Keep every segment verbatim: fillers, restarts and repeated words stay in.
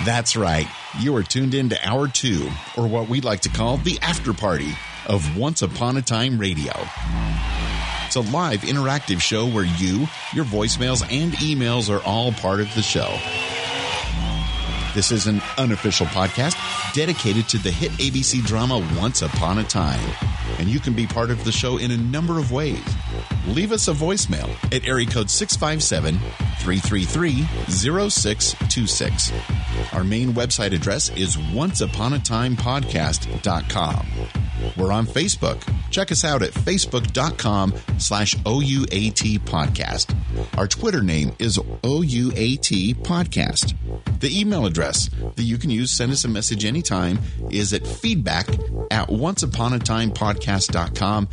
That's right. You are tuned in to Hour two, or what we like to call the after party of Once Upon a Time Radio. It's a live interactive show where you, your voicemails, and emails are all part of the show. This is an unofficial podcast dedicated to the hit A B C drama Once Upon a Time. And you can be part of the show in a number of ways. Leave us a voicemail at area code six five seven, three three three, zero six two six. Our main website address is once upon a time podcast dot com. We're on Facebook. Check us out at facebook.com slash OUAT podcast. Our Twitter name is O U A T podcast. The email address that you can use, send us a message anytime, is at feedback at once upon a time podcast dot com.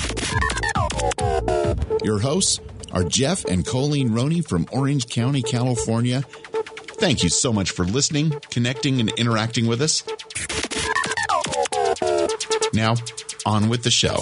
Your hosts are Jeff and Colleen Roney from Orange County, California. Thank you so much for listening, connecting, and interacting with us. Now, on with the show.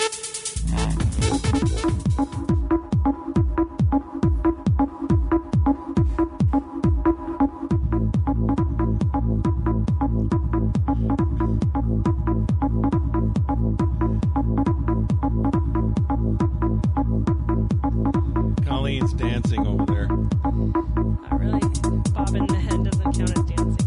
Colleen's dancing over there. Not really. Bobbing the head doesn't count as dancing.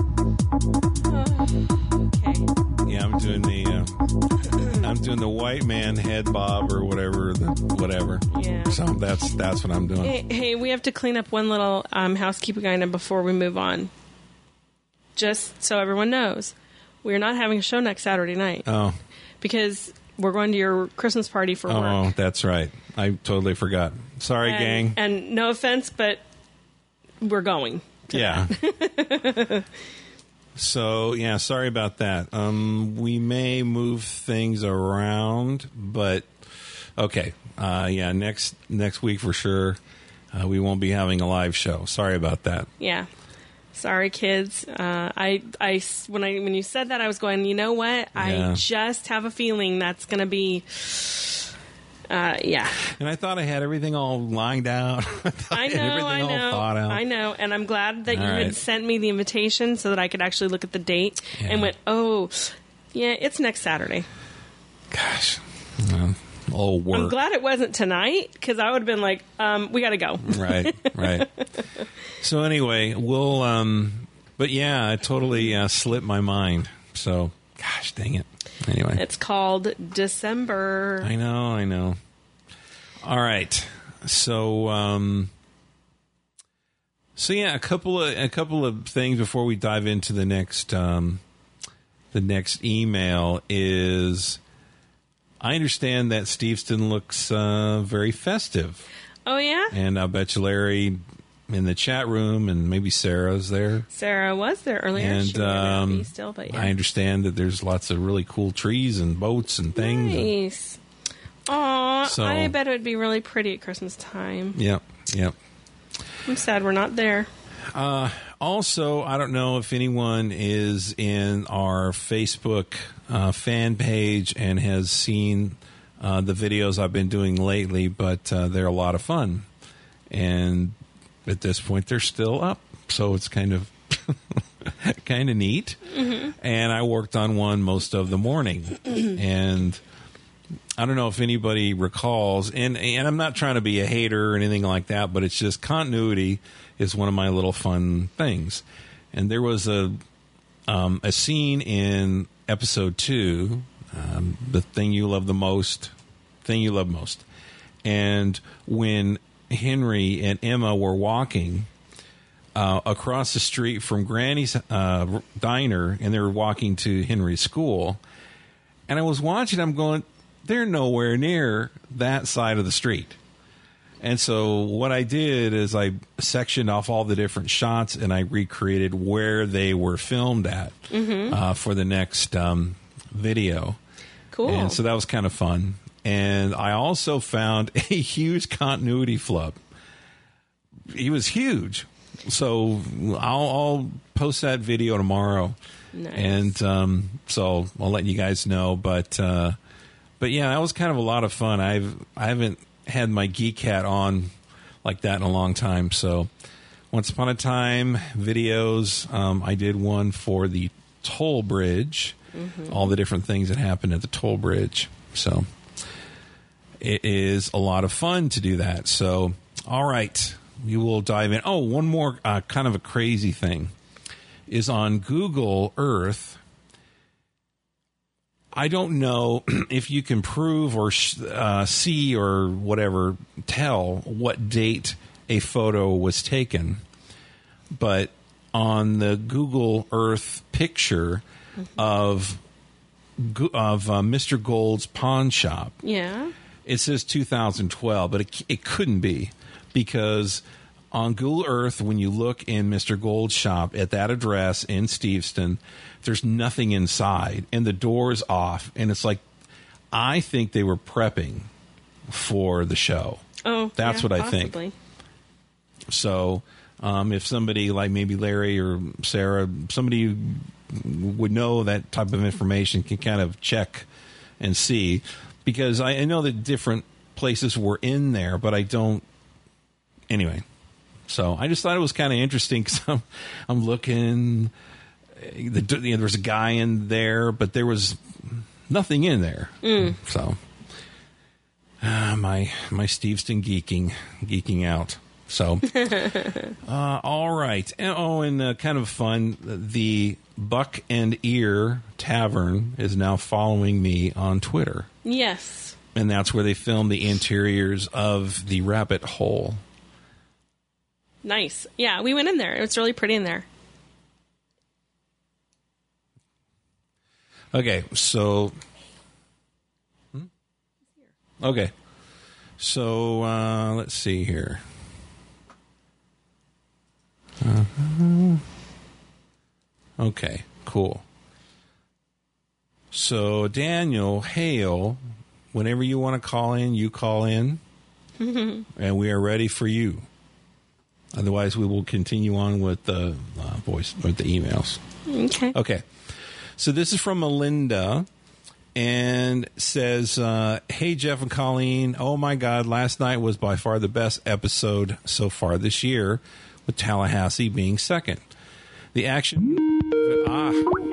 Oh, okay. Yeah, I'm doing the uh, I'm doing the white man head bob or whatever, the whatever. Yeah. So that's that's what I'm doing. Hey, hey, we have to clean up one little um, housekeeping item before we move on. Just so everyone knows, we're not having a show next Saturday night. Oh. Because we're going to your Christmas party for Oh, work. that's right. I totally forgot. Sorry, and, gang. And no offense, but we're going. Yeah. So, yeah, sorry about that. Um, we may move things around, but okay. Uh, yeah, next next week for sure. Uh, we won't be having a live show. Sorry about that. Yeah. Sorry, kids. Uh, I, I, when I, when you said that, I was going, you know what? Yeah. I just have a feeling that's going to be, uh, yeah. And I thought I had everything all lined out. I, thought I had know, everything I all know, thought out. I know, and I'm glad that All you right. had sent me the invitation so that I could actually look at the date Yeah. and went, oh, yeah, it's next Saturday. Gosh. Uh, all work. I'm glad it wasn't tonight because I would have been like, um, we got to go. Right, right. So anyway, we'll, um, but yeah, it totally uh, slipped my mind. So, gosh, dang it. Anyway. It's called December. I know, I know. All right. So, um, so yeah, a couple of, a couple of things before we dive into the next, um, the next email is, I understand that Steveston looks uh, very festive. Oh, yeah? And I bet you Larry in the chat room, and maybe Sarah's there. Sarah was there earlier. And She may not um, be still, but yeah. I understand that there's lots of really cool trees and boats and things. Nice. Aw, So- I bet it would be really pretty at Christmas time. Yep, yep. I'm sad we're not there. Uh, also, I don't know if anyone is in our Facebook uh, fan page and has seen uh, the videos I've been doing lately, but uh, they're a lot of fun. And at this point, they're still up, so it's kind of kind of neat. Mm-hmm. And I worked on one most of the morning, and I don't know if anybody recalls, and and I'm not trying to be a hater or anything like that, but it's just continuity is one of my little fun things. And there was a um, a scene in episode two, um, the thing you love the most, thing you love most, and when Henry and Emma were walking uh, across the street from Granny's uh, diner, and they were walking to Henry's school, and I was watching, I'm going, they're nowhere near that side of the street. And so what I did is I sectioned off all the different shots and I recreated where they were filmed at mm-hmm. uh, for the next um, video. Cool. And so that was kind of fun. And I also found a huge continuity flub. He was huge. So I'll, I'll post that video tomorrow. Nice. And um, so I'll let you guys know. But uh, but yeah, that was kind of a lot of fun. I've I haven't had my geek hat on like that in a long time. So Once Upon a Time videos. Um, I did one for the toll bridge, mm-hmm. all the different things that happened at the toll bridge. So it is a lot of fun to do that. So, all right, we will dive in. Oh, one more uh, kind of a crazy thing is on Google Earth. I don't know if you can prove or uh, see or whatever, tell what date a photo was taken, but on the Google Earth picture of of uh, Mister Gold's pawn shop, yeah, it says two thousand twelve, but it, it couldn't be, because on Google Earth, when you look in Mister Gold's shop at that address in Steveston, there's nothing inside, and the door's off, and it's like, I think they were prepping for the show. Oh, that's yeah, what I possibly. think. So, um, if somebody like maybe Larry or Sarah, somebody would know that type of information, can kind of check and see, because I, I know that different places were in there, but I don't. Anyway, so I just thought it was kind of interesting, because I'm, I'm looking. The, you know, there was a guy in there, but there was nothing in there. Mm. So, uh, my my Steveston geeking geeking out. So, uh, all right. And, oh, and uh, kind of fun, the Buck and Ear Tavern is now following me on Twitter. Yes. And that's where they filmed the interiors of the rabbit hole. Nice. Yeah, we went in there. It was really pretty in there. Okay, so... Hmm? Okay. So, uh, let's see here. Uh-huh. Okay, cool. So, Daniel Hale, whenever you want to call in, you call in, and we are ready for you. Otherwise, we will continue on with the uh, voice, with the emails. Okay. Okay. So, this is from Melinda, and says, uh, hey, Jeff and Colleen, oh my God, last night was by far the best episode so far this year, with Tallahassee being second. The action... Ah.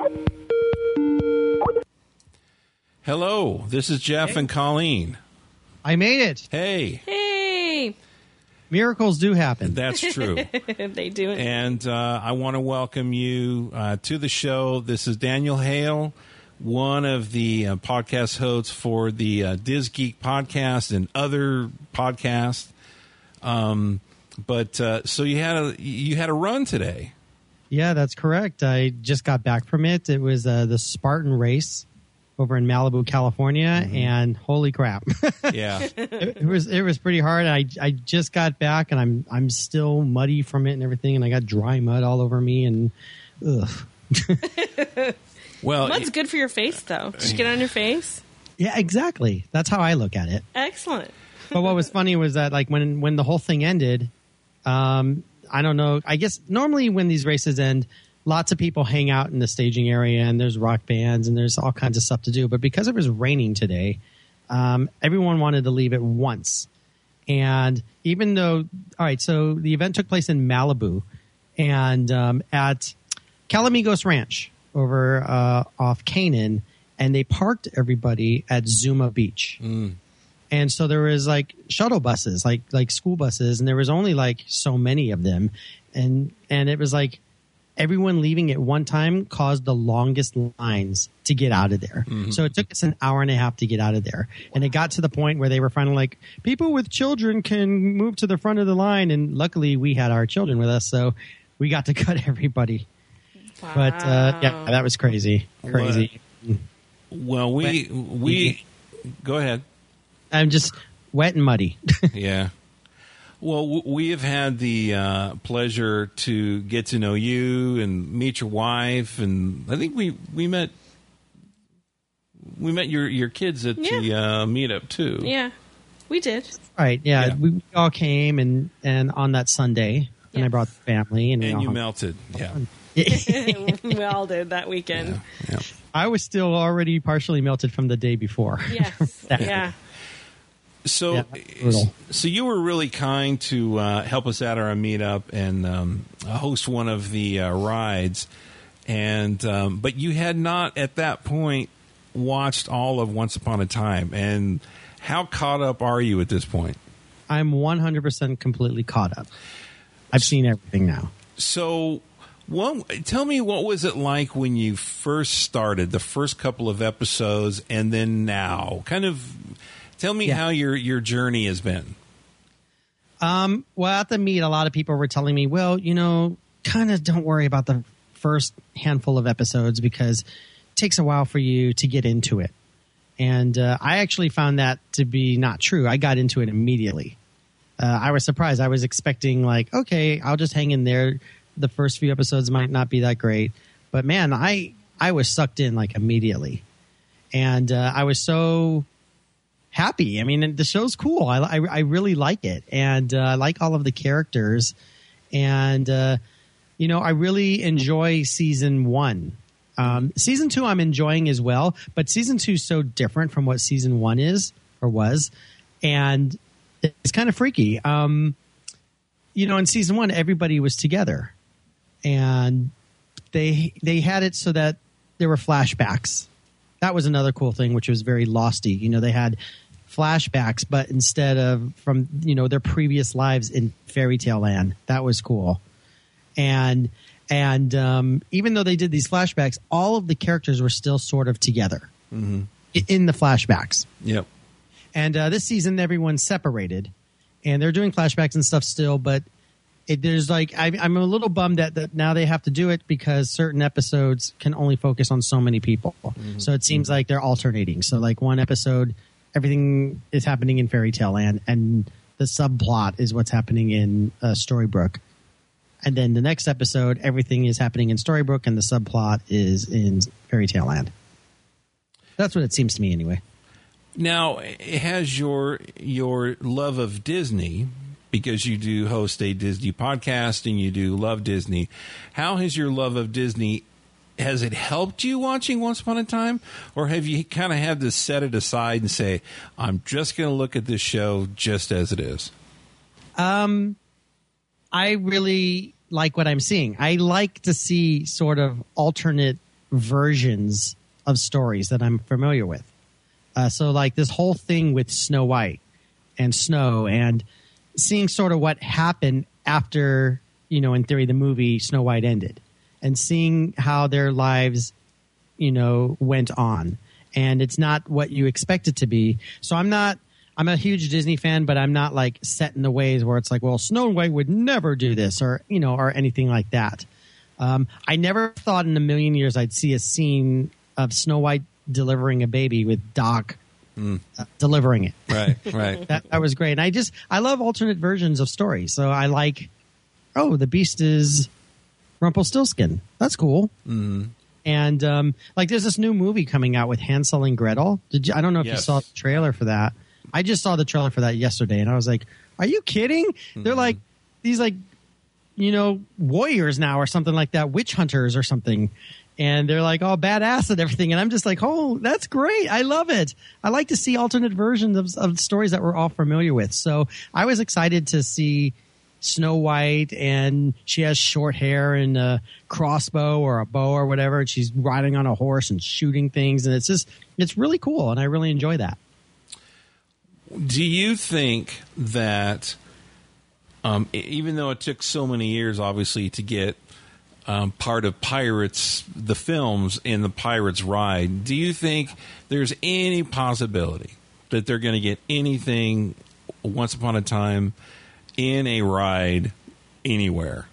Hello, this is Jeff hey. and Colleen. I made it. Hey. Hey. Miracles do happen. That's true. They do. And uh, I want to welcome you uh, to the show. This is Daniel Hale, one of the uh, podcast hosts for the uh, Diz Geek podcast and other podcasts. Um, but uh, so you had a you had a run today. Yeah, that's correct. I just got back from it. It was uh, the Spartan race over in Malibu, California, mm-hmm. and holy crap! Yeah, it, it was it was pretty hard. I I just got back, and I'm I'm still muddy from it and everything, and I got dry mud all over me, and ugh. Well, mud's good for your face, though. Did you get it on your face? Yeah, exactly. That's how I look at it. Excellent. But what was funny was that, like, when when the whole thing ended, um, I don't know. I guess normally when these races end, lots of people hang out in the staging area, and there's rock bands, and there's all kinds of stuff to do. But because it was raining today, um, everyone wanted to leave at once. And even though, all right, so the event took place in Malibu, and um, at Calamigos Ranch over uh, off Canaan, and they parked everybody at Zuma Beach. Mm. And so there was like shuttle buses, like like school buses, and there was only like so many of them. And and it was like everyone leaving at one time caused the longest lines to get out of there. Mm-hmm. So it took us an hour and a half to get out of there. And it got to the point where they were finally like, people with children can move to the front of the line. And luckily we had our children with us, so we got to cut everybody. Wow. But uh, yeah, that was crazy. Crazy. What? Well, we, we, go ahead. I'm just wet and muddy. Yeah. Well, w- we have had the uh, pleasure to get to know you and meet your wife, and I think we, we met we met your, your kids at yeah. the uh, meetup too. Yeah, we did. Right. Yeah, yeah. We all came, and, and on that Sunday, and yes. I brought the family, and, and we you all melted. Yeah. We all did that weekend. Yeah. Yeah. I was still already partially melted from the day before. Yes. Yeah. So, Yeah, brutal. so you were really kind to uh, help us out at our meetup and um, host one of the uh, rides, and um, but you had not at that point watched all of Once Upon a Time. And how caught up are you at this point? I'm one hundred percent completely caught up. I've seen everything now. So, what, tell me, what was it like when you first started, the first couple of episodes, and then now? Kind of tell me Yeah. how your, your journey has been. Um, well, at the meet, a lot of people were telling me, well, you know, kind of don't worry about the first handful of episodes because it takes a while for you to get into it. And uh, I actually found that to be not true. I got into it immediately. Uh, I was surprised. I was expecting like, okay, I'll just hang in there. The first few episodes might not be that great, but man, I I was sucked in like immediately, and uh, I was so happy. I mean, the show's cool. I I, I really like it, and uh, I like all of the characters, and uh, you know, I really enjoy season one. Um, season two, I'm enjoying as well, but season two is so different from what season one is or was, and it's kind of freaky. Um, you know, in season one, everybody was together, and they they had it so that there were flashbacks. That was another cool thing, which was very Losty. You know, they had flashbacks, but instead of from you know their previous lives in Fairy Tale Land. That was cool, and and um, even though they did these flashbacks, all of the characters were still sort of together Mm-hmm. in the flashbacks. Yep. And uh, this season, everyone's separated, and they're doing flashbacks and stuff still. But it, there's like I, I'm a little bummed that, that now they have to do it because certain episodes can only focus on so many people. Mm-hmm. So it seems like they're alternating. So like one episode, everything is happening in Fairy Tale Land, and the subplot is what's happening in uh, Storybrooke. And then the next episode, everything is happening in Storybrooke, and the subplot is in Fairy Tale Land. That's what it seems to me, anyway. Now, has your your love of Disney, because you do host a Disney podcast and you do love Disney, how has your love of Disney, has it helped you watching Once Upon a Time? Or have you kind of had to set it aside and say, I'm just going to look at this show just as it is? Um, I really like what I'm seeing. I like to see sort of alternate versions of stories that I'm familiar with. Uh, so like this whole thing with Snow White and Snow, and seeing sort of what happened after, you know, in theory, the movie Snow White ended, and seeing how their lives, you know, went on. And it's not what you expect it to be. So I'm not, I'm a huge Disney fan, but I'm not like set in the ways where it's like, well, Snow White would never do this, or, you know, or anything like that. Um, I never thought in a million years I'd see a scene of Snow White delivering a baby with Doc mm. uh, delivering it. Right, right. that, that was great. And I just, I love alternate versions of stories. So I like, oh, the Beast is Rumpelstiltskin. That's cool. Mm. And um, like, there's this new movie coming out with Hansel and Gretel. Did you? I don't know if yes. you saw the trailer for that. I just saw the trailer for that yesterday, and I was like, "Are you kidding?" Mm-hmm. They're like these, like, you know, warriors now, or something like that, witch hunters or something, and they're like all badass and everything. And I'm just like, "Oh, that's great! I love it. I like to see alternate versions of, of stories that we're all familiar with." So I was excited to see Snow White, and she has short hair and a crossbow or a bow or whatever, and she's riding on a horse and shooting things, and it's just, it's really cool, and I really enjoy that. Do you think that, um, even though it took so many years, obviously, to get um, part of Pirates, the films in the Pirates ride, do you think there's any possibility that they're going to get anything Once Upon a Time in a ride anywhere?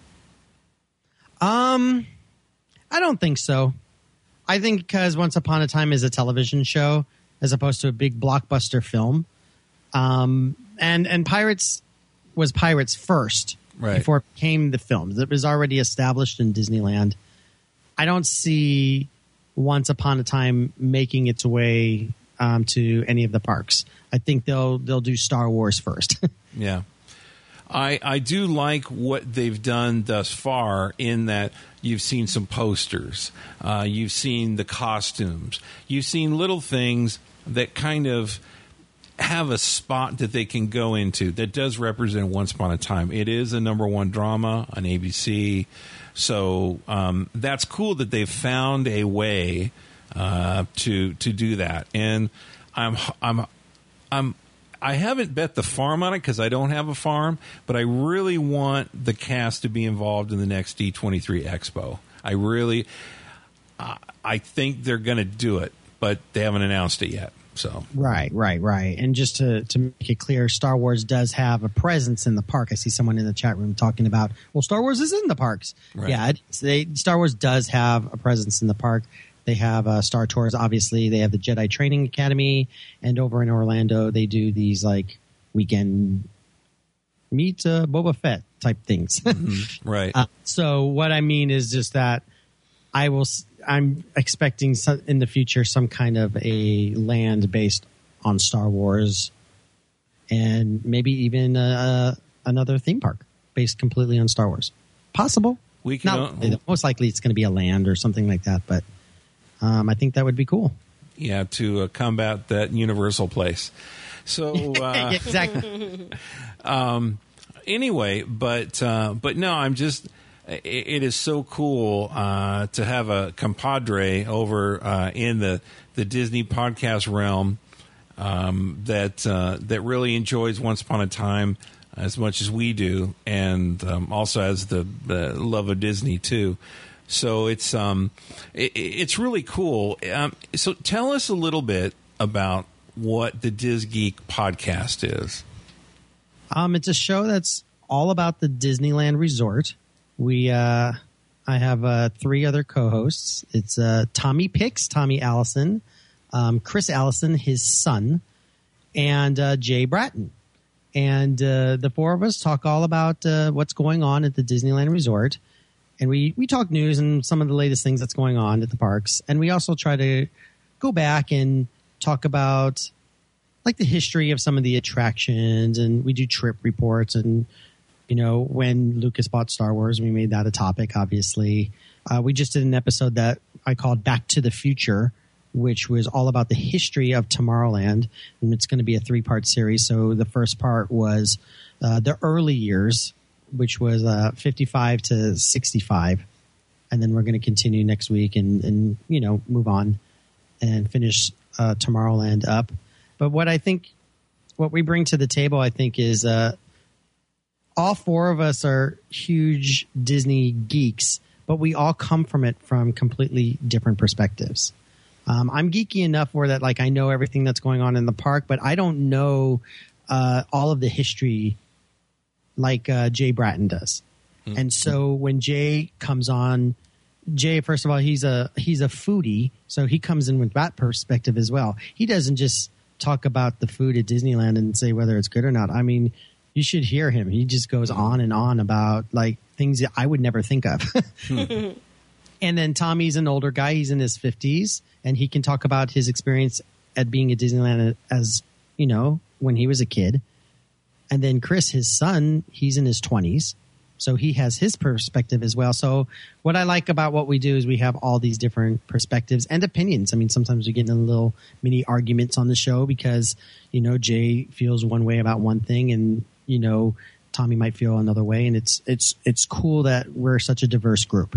Um, I don't think so. I think because Once Upon a Time is a television show as opposed to a big blockbuster film. Um, and, and Pirates was Pirates first, right, before it became the films. It was already established in Disneyland. I don't see Once Upon a Time making its way um, to any of the parks. I think they'll they'll do Star Wars first. Yeah. I, I do like what they've done thus far, in that you've seen some posters, uh, you've seen the costumes, you've seen little things that kind of have a spot that they can go into that does represent Once Upon a Time. It is a number one drama on A B C, so um, that's cool that they've found a way uh, to to do that. And I'm I'm I'm I haven't bet the farm on it because I don't have a farm, but I really want the cast to be involved in the next D twenty-three Expo. I really, uh, I think they're going to do it, but they haven't announced it yet. So right, right, right. And just to, to make it clear, Star Wars does have a presence in the park. I see someone in the chat room talking about, well, Star Wars is in the parks. Right. Yeah, it, they, Star Wars does have a presence in the park. They have uh, Star Tours, obviously. They have the Jedi Training Academy. And over in Orlando, they do these like weekend meet uh, Boba Fett type things. Mm-hmm. Right. Uh, so what I mean is just that I will. I'm expecting some, in the future some kind of a land based on Star Wars, and maybe even uh, another theme park based completely on Star Wars. Possible. We can Not, uh, most likely it's going to be a land or something like that, but um, I think that would be cool. Yeah, to uh, combat that Universal place. So uh, exactly. um, anyway, but uh, but no, I'm just. It, it is so cool uh, to have a compadre over uh, in the, the Disney podcast realm um, that uh, that really enjoys Once Upon a Time as much as we do, and um, also has the, the love of Disney too. So it's um, it, it's really cool. Um, so tell us a little bit about what the Diz Geek podcast is. Um, it's a show that's all about the Disneyland Resort. We, uh, I have uh, three other co-hosts. It's uh, Tommy Picks, Tommy Allison, um, Chris Allison, his son, and uh, Jay Bratton. And uh, the four of us talk all about uh, what's going on at the Disneyland Resort. And we, we talk news and some of the latest things that's going on at the parks. And we also try to go back and talk about like the history of some of the attractions. And we do trip reports. And you know, when Lucas bought Star Wars, we made that a topic, obviously. Uh, we just did an episode that I called Back to the Future, which was all about the history of Tomorrowland. And it's going to be a three-part series. So the first part was uh, the early years, which was uh, fifty-five to sixty-five. And then we're going to continue next week and, and, you know, move on and finish uh, Tomorrowland up. But what I think, what we bring to the table, I think, is... Uh, all four of us are huge Disney geeks, but we all come from it from completely different perspectives. Um, I'm geeky enough where that, like, I know everything that's going on in the park, but I don't know uh, all of the history like uh, Jay Bratton does. Mm-hmm. And so when Jay comes on, Jay, first of all, he's a he's a foodie, so he comes in with that perspective as well. He doesn't just talk about the food at Disneyland and say whether it's good or not. I mean, you should hear him. He just goes on and on about like things that I would never think of. And then Tommy's an older guy. He's in his fifties, and he can talk about his experience at being at Disneyland as, you know, when he was a kid. And then Chris, his son, he's in his twenties. So he has his perspective as well. So what I like about what we do is we have all these different perspectives and opinions. I mean, sometimes we get in little mini arguments on the show because, you know, Jay feels one way about one thing and, you know, Tommy might feel another way. And it's it's it's cool that we're such a diverse group.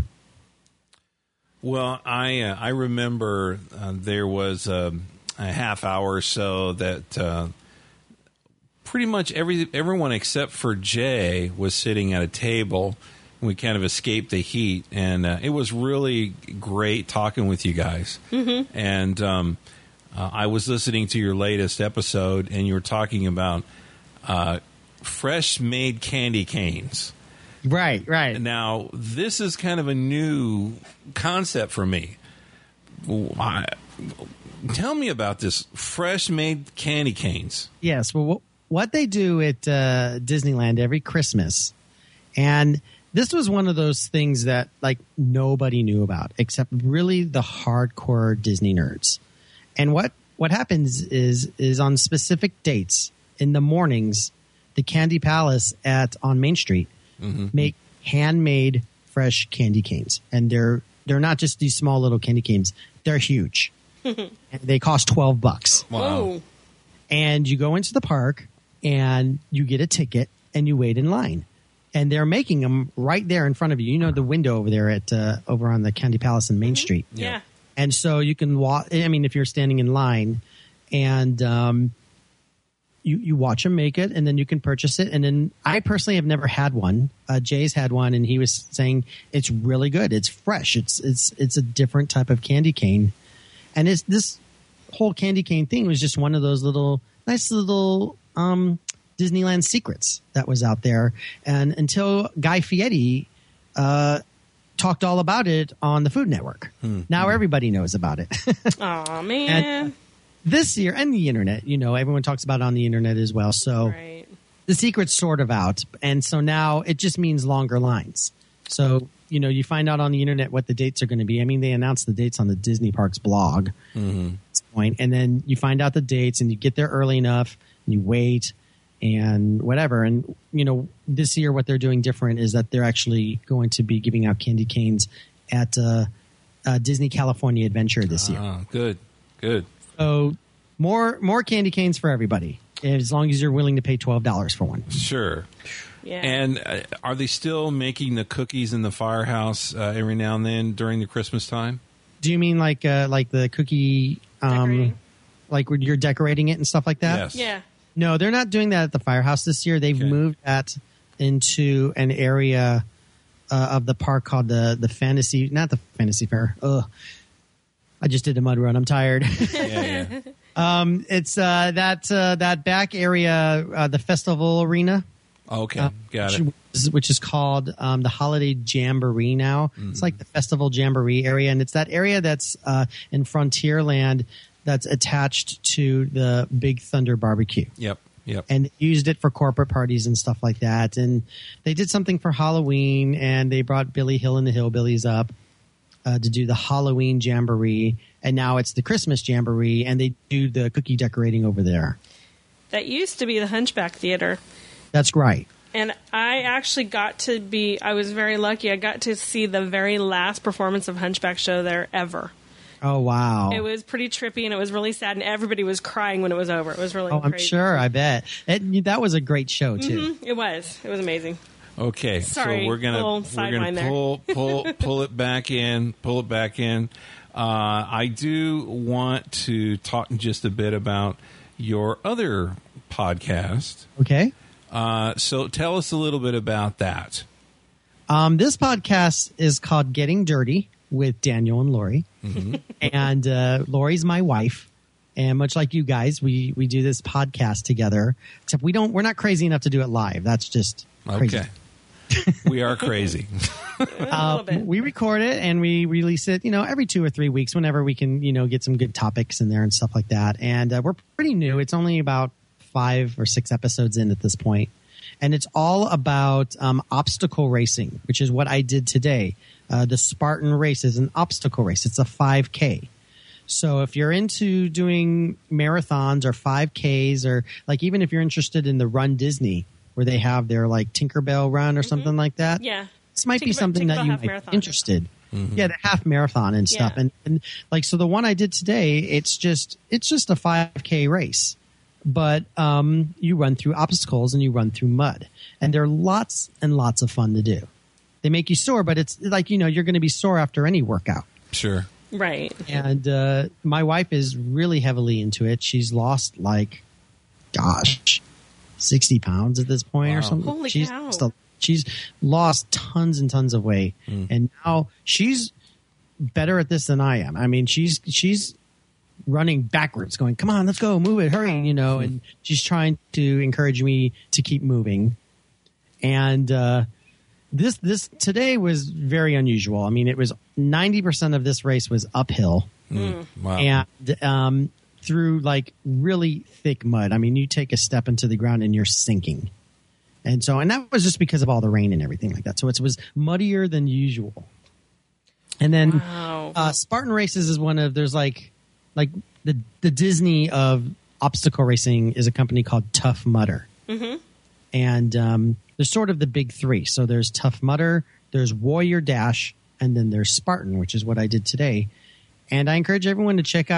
Well, I uh, I remember uh, there was a, a half hour or so that uh, pretty much every everyone except for Jay was sitting at a table. We kind of escaped the heat, and uh, it was really great talking with you guys. Mm-hmm. And um, uh, I was listening to your latest episode, and you were talking about uh, fresh made candy canes. Right, right. Now, this is kind of a new concept for me. I, tell me about this fresh made candy canes. Yes, well, what they do at uh, Disneyland every Christmas, and this was one of those things that like nobody knew about except really the hardcore Disney nerds. And what what happens is is on specific dates in the mornings, the Candy Palace at on Main Street mm-hmm. make handmade fresh candy canes, and they're they're not just these small little candy canes; they're huge. And they cost twelve bucks. Wow! and you go into the park and you get a ticket and you wait in line. And they're making them right there in front of you. You know the window over there at uh, over on the Candy Palace in Main Mm-hmm. Street. Yeah. And so you can walk. I mean, if you're standing in line, and um, you you watch them make it, and then you can purchase it. And then I personally have never had one. Uh, Jay's had one, and he was saying it's really good. It's fresh. It's it's it's a different type of candy cane, and it's this whole candy cane thing was just one of those little nice little. Um, Disneyland secrets that was out there. And until Guy Fieri uh, talked all about it on the Food Network. Hmm. Now everybody knows about it. Aw, man. And this year, and the internet, you know, everyone talks about it on the internet as well. So Right. the secret's sort of out. And so now it just means longer lines. So, you know, you find out on the internet what the dates are going to be. I mean, they announced the dates on the Disney Parks blog Mm-hmm. at this point. And then you find out the dates and you get there early enough and you wait and whatever. And, you know, this year what they're doing different is that they're actually going to be giving out candy canes at uh, uh, Disney California Adventure this year. Ah, good, good. So more more candy canes for everybody, as long as you're willing to pay twelve dollars for one. Sure. Yeah. And uh, are they still making the cookies in the firehouse uh, every now and then during the Christmas time? Do you mean like uh, like the cookie, um, Decorating. like when you're decorating it and stuff like that? Yes. yeah. No, they're not doing that at the firehouse this year. They've Okay. moved that into an area uh, of the park called the the Fantasy, not the Fantasy Fair. Ugh. I just did a mud run. I'm tired. Yeah, yeah. um, it's uh, that uh, that back area, uh, the festival arena. Okay, Uh, got which, it. is- which is called um, the Holiday Jamboree now. It's like the Festival Jamboree area, and it's that area that's uh, in Frontierland that's attached to the Big Thunder Barbecue. Yep, yep. And used it for corporate parties and stuff like that. And they did something for Halloween, and they brought Billy Hill and the Hillbillies up uh, to do the Halloween Jamboree, and now it's the Christmas Jamboree, and they do the cookie decorating over there. That used to be the Hunchback Theater. That's right. And I actually got to be, I was very lucky. I got to see the very last performance of Hunchback Show there ever. Oh, wow. It was pretty trippy and it was really sad, and everybody was crying when it was over. It was really Oh, I'm crazy. sure. I bet. It, that was a great show, too. Mhm, it was. It was amazing. Okay, Sorry, so we're gonna little we're sideline gonna there. pull pull pull it back in, pull it back in. Uh, I do want to talk just a bit about your other podcast. Okay. Uh, so tell us a little bit about that. Um, this podcast is called Getting Dirty with Daniel and Lori. And uh, Lori's my wife. And much like you guys, we, we do this podcast together. Except we don't. We're not crazy enough to do it live. That's just crazy. Okay, we are crazy. A little Uh, bit. we record it and we release it, you know, every two or three weeks whenever we can, you know, get some good topics in there and stuff like that. And uh, we're pretty new. It's only about five or six episodes in at this point. And it's all about um, obstacle racing, which is what I did today. Uh, the Spartan race is an obstacle race. It's a five K. So if you're into doing marathons or five Ks, or like even if you're interested in the Run Disney, where they have their like Tinkerbell Run or something like that, Yeah. this might be Tinkerbell- something that Tinkerbell you half might marathon. be interested. Yeah, the half marathon and stuff. Yeah. And, and like, so the one I did today, it's just, it's just a five K race, but um, you run through obstacles and you run through mud, and they're lots and lots of fun to do. They make you sore, but it's like, you know, you're going to be sore after any workout. Sure. Right. And uh, my wife is really heavily into it. She's lost like, gosh, sixty pounds at this point Wow. or something. Holy she's cow. Still, she's lost tons and tons of weight, and now she's better at this than I am. I mean, she's she's running backwards, going, "Come on, let's go, move it, hurry!" You know, and she's trying to encourage me to keep moving. And uh, this this today was very unusual. I mean, it was ninety percent of this race was uphill. Wow. And um, through like really thick mud. I mean, you take a step into the ground and you're sinking. And so, and that was just because of all the rain and everything like that. So it was muddier than usual. And then Wow. uh, Spartan Races is one of, there's like, like the, the Disney of obstacle racing is a company called Tough Mudder. Mm-hmm. And um, there's sort of the big three. So there's Tough Mudder, there's Warrior Dash, and then there's Spartan, which is what I did today. And I encourage everyone to check out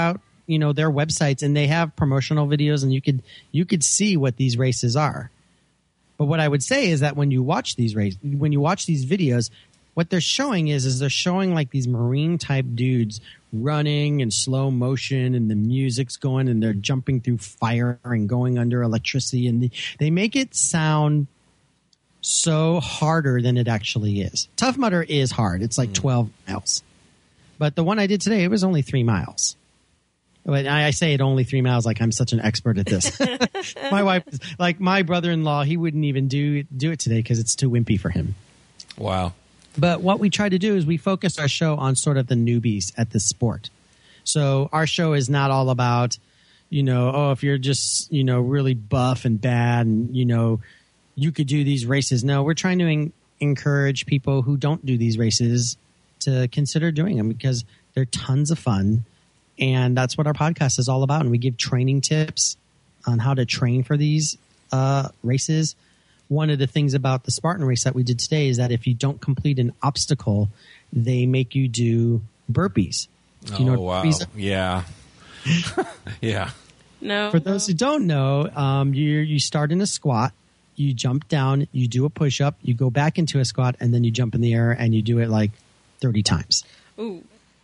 you know, their websites, and they have promotional videos, and you could you could see what these races are. But what I would say is that when you watch these races, when you watch these videos, what they're showing is is they're showing like these marine type dudes running in slow motion, and the music's going, and they're jumping through fire and going under electricity, and they, they make it sound so harder than it actually is. Tough Mudder is hard. It's like twelve miles. But the one I did today, it was only three miles. But I say it only three miles like I'm such an expert at this. My wife, like my brother-in-law, he wouldn't even do do it today because it's too wimpy for him. Wow. But what we try to do is we focus our show on sort of the newbies at this sport. So our show is not all about, you know, oh, if you're just, you know, really buff and bad and, you know, you could do these races. No, we're trying to en- encourage people who don't do these races to consider doing them because they're tons of fun. And that's what our podcast is all about. And we give training tips on how to train for these uh, races. One of the things about the Spartan race that we did today is that if you don't complete an obstacle, they make you do burpees. Do you oh, know what wow. burpees are? Yeah. yeah. No. For those who don't know, um, you you start in a squat, you jump down, you do a push-up, you go back into a squat, and then you jump in the air and you do it like thirty times. Ooh.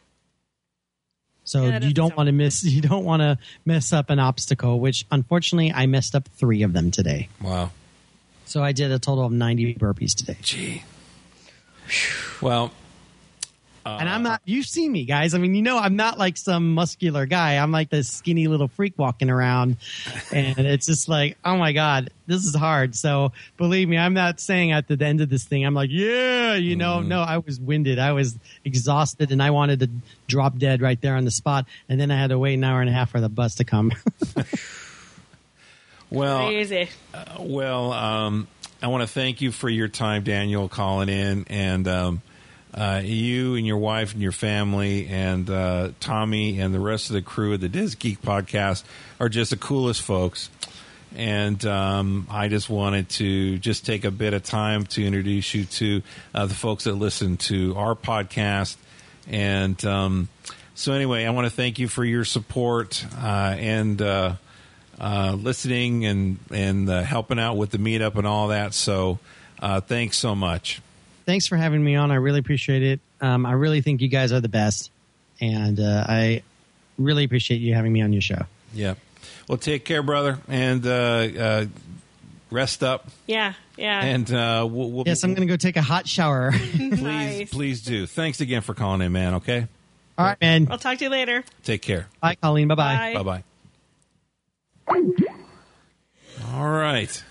So Yeah, that you doesn't don't sound- want to miss you don't want to mess up an obstacle, which unfortunately I messed up three of them today. Wow. So I did a total of ninety burpees today. Gee. Well, uh, And I'm not, you've seen me, guys. I mean, you know, I'm not like some muscular guy. I'm like this skinny little freak walking around. And it's just like, oh my God, this is hard. So believe me, I'm not saying at the end of this thing, I'm like, yeah, you know, Mm-hmm. no, I was winded. I was exhausted and I wanted to drop dead right there on the spot. And then I had to wait an hour and a half for the bus to come. well, Crazy. uh, well, um, I want to thank you for your time, Daniel, calling in, and um, uh, you and your wife and your family and uh, Tommy and the rest of the crew of the Diz Geek podcast are just the coolest folks. And um, I just wanted to just take a bit of time to introduce you to uh, the folks that listen to our podcast. And um, so anyway, I want to thank you for your support uh, and uh, uh, listening and, and uh, helping out with the meetup and all that. So uh, thanks so much. Thanks for having me on. I really appreciate it. Um, I really think you guys are the best. And uh, I really appreciate you having me on your show. Yeah. Well, take care, brother, and uh, uh, rest up. Yeah. Yeah. And uh, we'll, we'll, Yes, I'm going to go take a hot shower. please, Nice. please do. Thanks again for calling in, man. Okay. All right, man. I'll talk to you later. Take care. Bye, Colleen. Bye-bye. Bye. Bye bye. All right.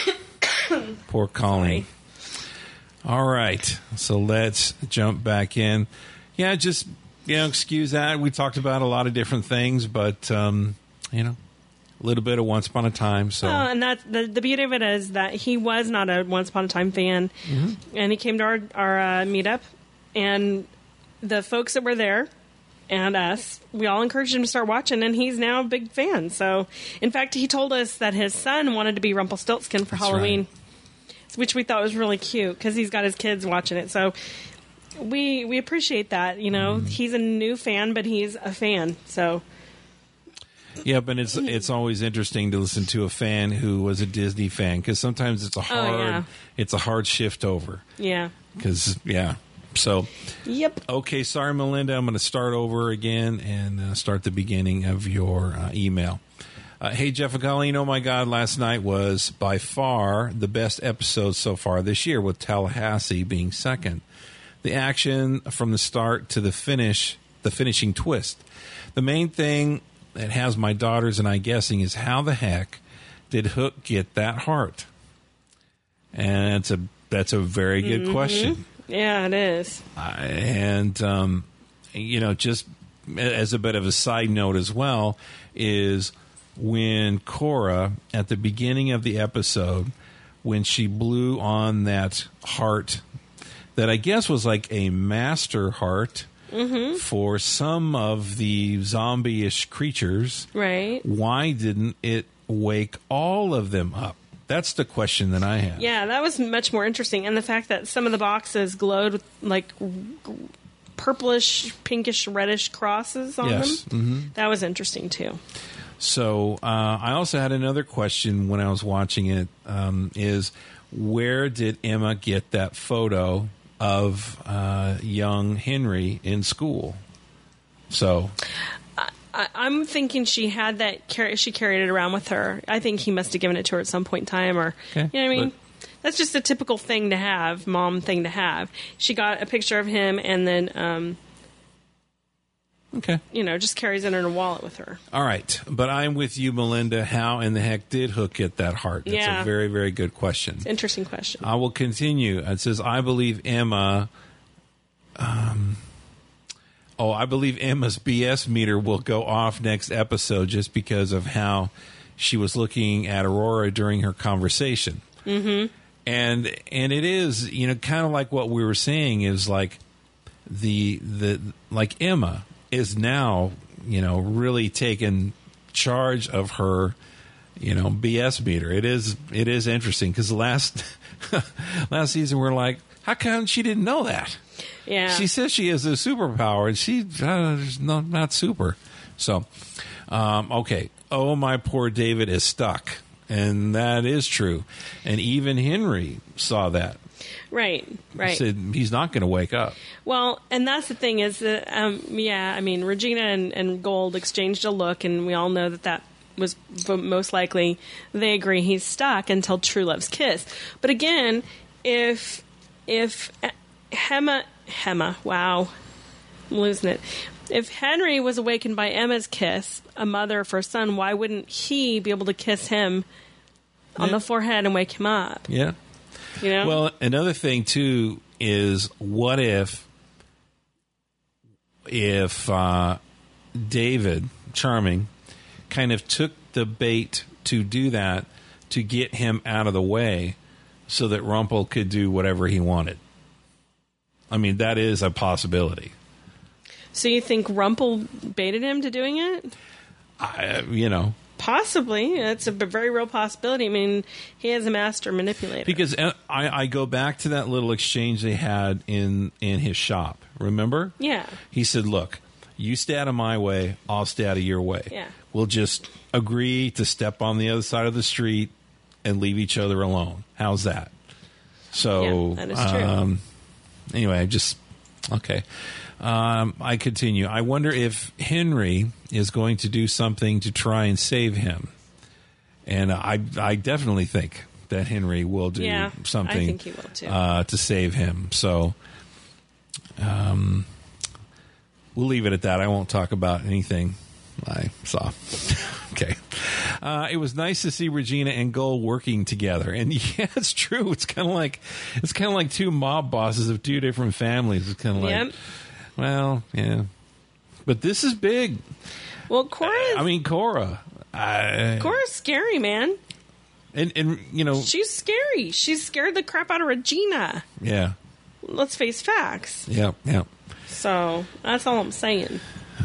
Poor Colleen. All right. So let's jump back in. Yeah, just, you know, excuse that. We talked about a lot of different things, but, um, you know, a little bit of Once Upon a Time. So, Well, and that's the, the beauty of it is that he was not a Once Upon a Time fan, and he came to our our uh, meetup, and the folks that were there and us, we all encouraged him to start watching, and he's now a big fan. So, in fact, he told us that his son wanted to be Rumpelstiltskin for That's Halloween, which we thought was really cute because he's got his kids watching it. So. We we appreciate that, you know. He's a new fan, but he's a fan. So yeah, but it's it's always interesting to listen to a fan who was a Disney fan, because sometimes it's a hard yeah. it's a hard shift over. yeah, Because yeah, so yep. okay, sorry, Melinda. I'm going to start over again and uh, start the beginning of your uh, email. Uh, hey, Jeff and Colleen, oh my God, last night was by far the best episode so far this year, with Tallahassee being second. The action from the start to the finish, the finishing twist. The main thing that has my daughters and I guessing is how the heck did Hook get that heart? And it's a that's a very good Mm-hmm. question. Yeah, it is. Uh, and, um, you know, just as a bit of a side note as well, is when Cora, at the beginning of the episode, when she blew on that heart that I guess was like a master heart Mm-hmm. for some of the zombie-ish creatures, Right. why didn't it wake all of them up? That's the question that I have. Yeah, that was much more interesting. And the fact that some of the boxes glowed with, like, purplish, pinkish, reddish crosses on Yes. them. Mm-hmm. That was interesting too. So uh, I also had another question when I was watching it. Um, is where did Emma get that photo of uh, young Henry in school? So I, I'm thinking she had that. Car- she carried it around with her. I think he must have given it to her at some point in time, or Okay. you know what I mean. But- That's just a typical thing to have, mom thing to have. She got a picture of him and then, um, okay. you know, just carries it in her wallet with her. All right. But I'm with you, Melinda. How in the heck did Hook get that heart? That's Yeah. a very, very good question. Interesting question. I will continue. It says, I believe Emma. Um, oh, I believe Emma's B S meter will go off next episode just because of how she was looking at Aurora during her conversation. Mm-hmm. And and it is, you know, kind of like what we were saying is like the the like Emma is now, you know, really taking charge of her, you know, B S meter. It is it is interesting because last last season we're like, how come she didn't know that? Yeah. She says she has a superpower, and she uh, no, not super. So, um, okay. Oh, my poor David is stuck, and that is true. And even Henry saw that. Right, right. Said he's not going to wake up. Well, and that's the thing is that, um, yeah, I mean, Regina and, and Gold exchanged a look, and we all know that that was most likely, they agree he's stuck until True Love's kiss. But again, if, if Hema, Hema, wow, I'm losing it. If Henry was awakened by Emma's kiss, a mother for a son, why wouldn't he be able to kiss him on Yeah. the forehead and wake him up? Yeah. You know? Well, another thing too is what if if uh, David Charming kind of took the bait to do that to get him out of the way so that Rumpel could do whatever he wanted. I mean, that is a possibility. So you think Rumpel baited him to doing it? I, you know, Possibly. That's a b- very real possibility. I mean, he is a master manipulator. because uh, I, I go back to that little exchange they had in, in his shop. Remember? Yeah. He said, look, you stay out of my way, I'll stay out of your way. Yeah. We'll just agree to step on the other side of the street and leave each other alone. How's that? So, Yeah, that is true. Um, anyway, just, okay. Um, I continue. I wonder if Henry is going to do something to try and save him. And I, I definitely think that Henry will do Yeah, something I think he will too. Uh, to save him. So, um, we'll leave it at that. I won't talk about anything I saw. Okay. Uh, it was nice to see Regina and Gold working together, and yeah, it's true. It's kind of like it's kind of like two mob bosses of two different families. It's kind of like, Yep. well, yeah, but this is big. Well, Cora, I mean, Cora, I, Cora's scary, man. and and you know, She's scary. She's scared the crap out of Regina. yeah, Let's face facts. yeah, yeah. So that's all I'm saying.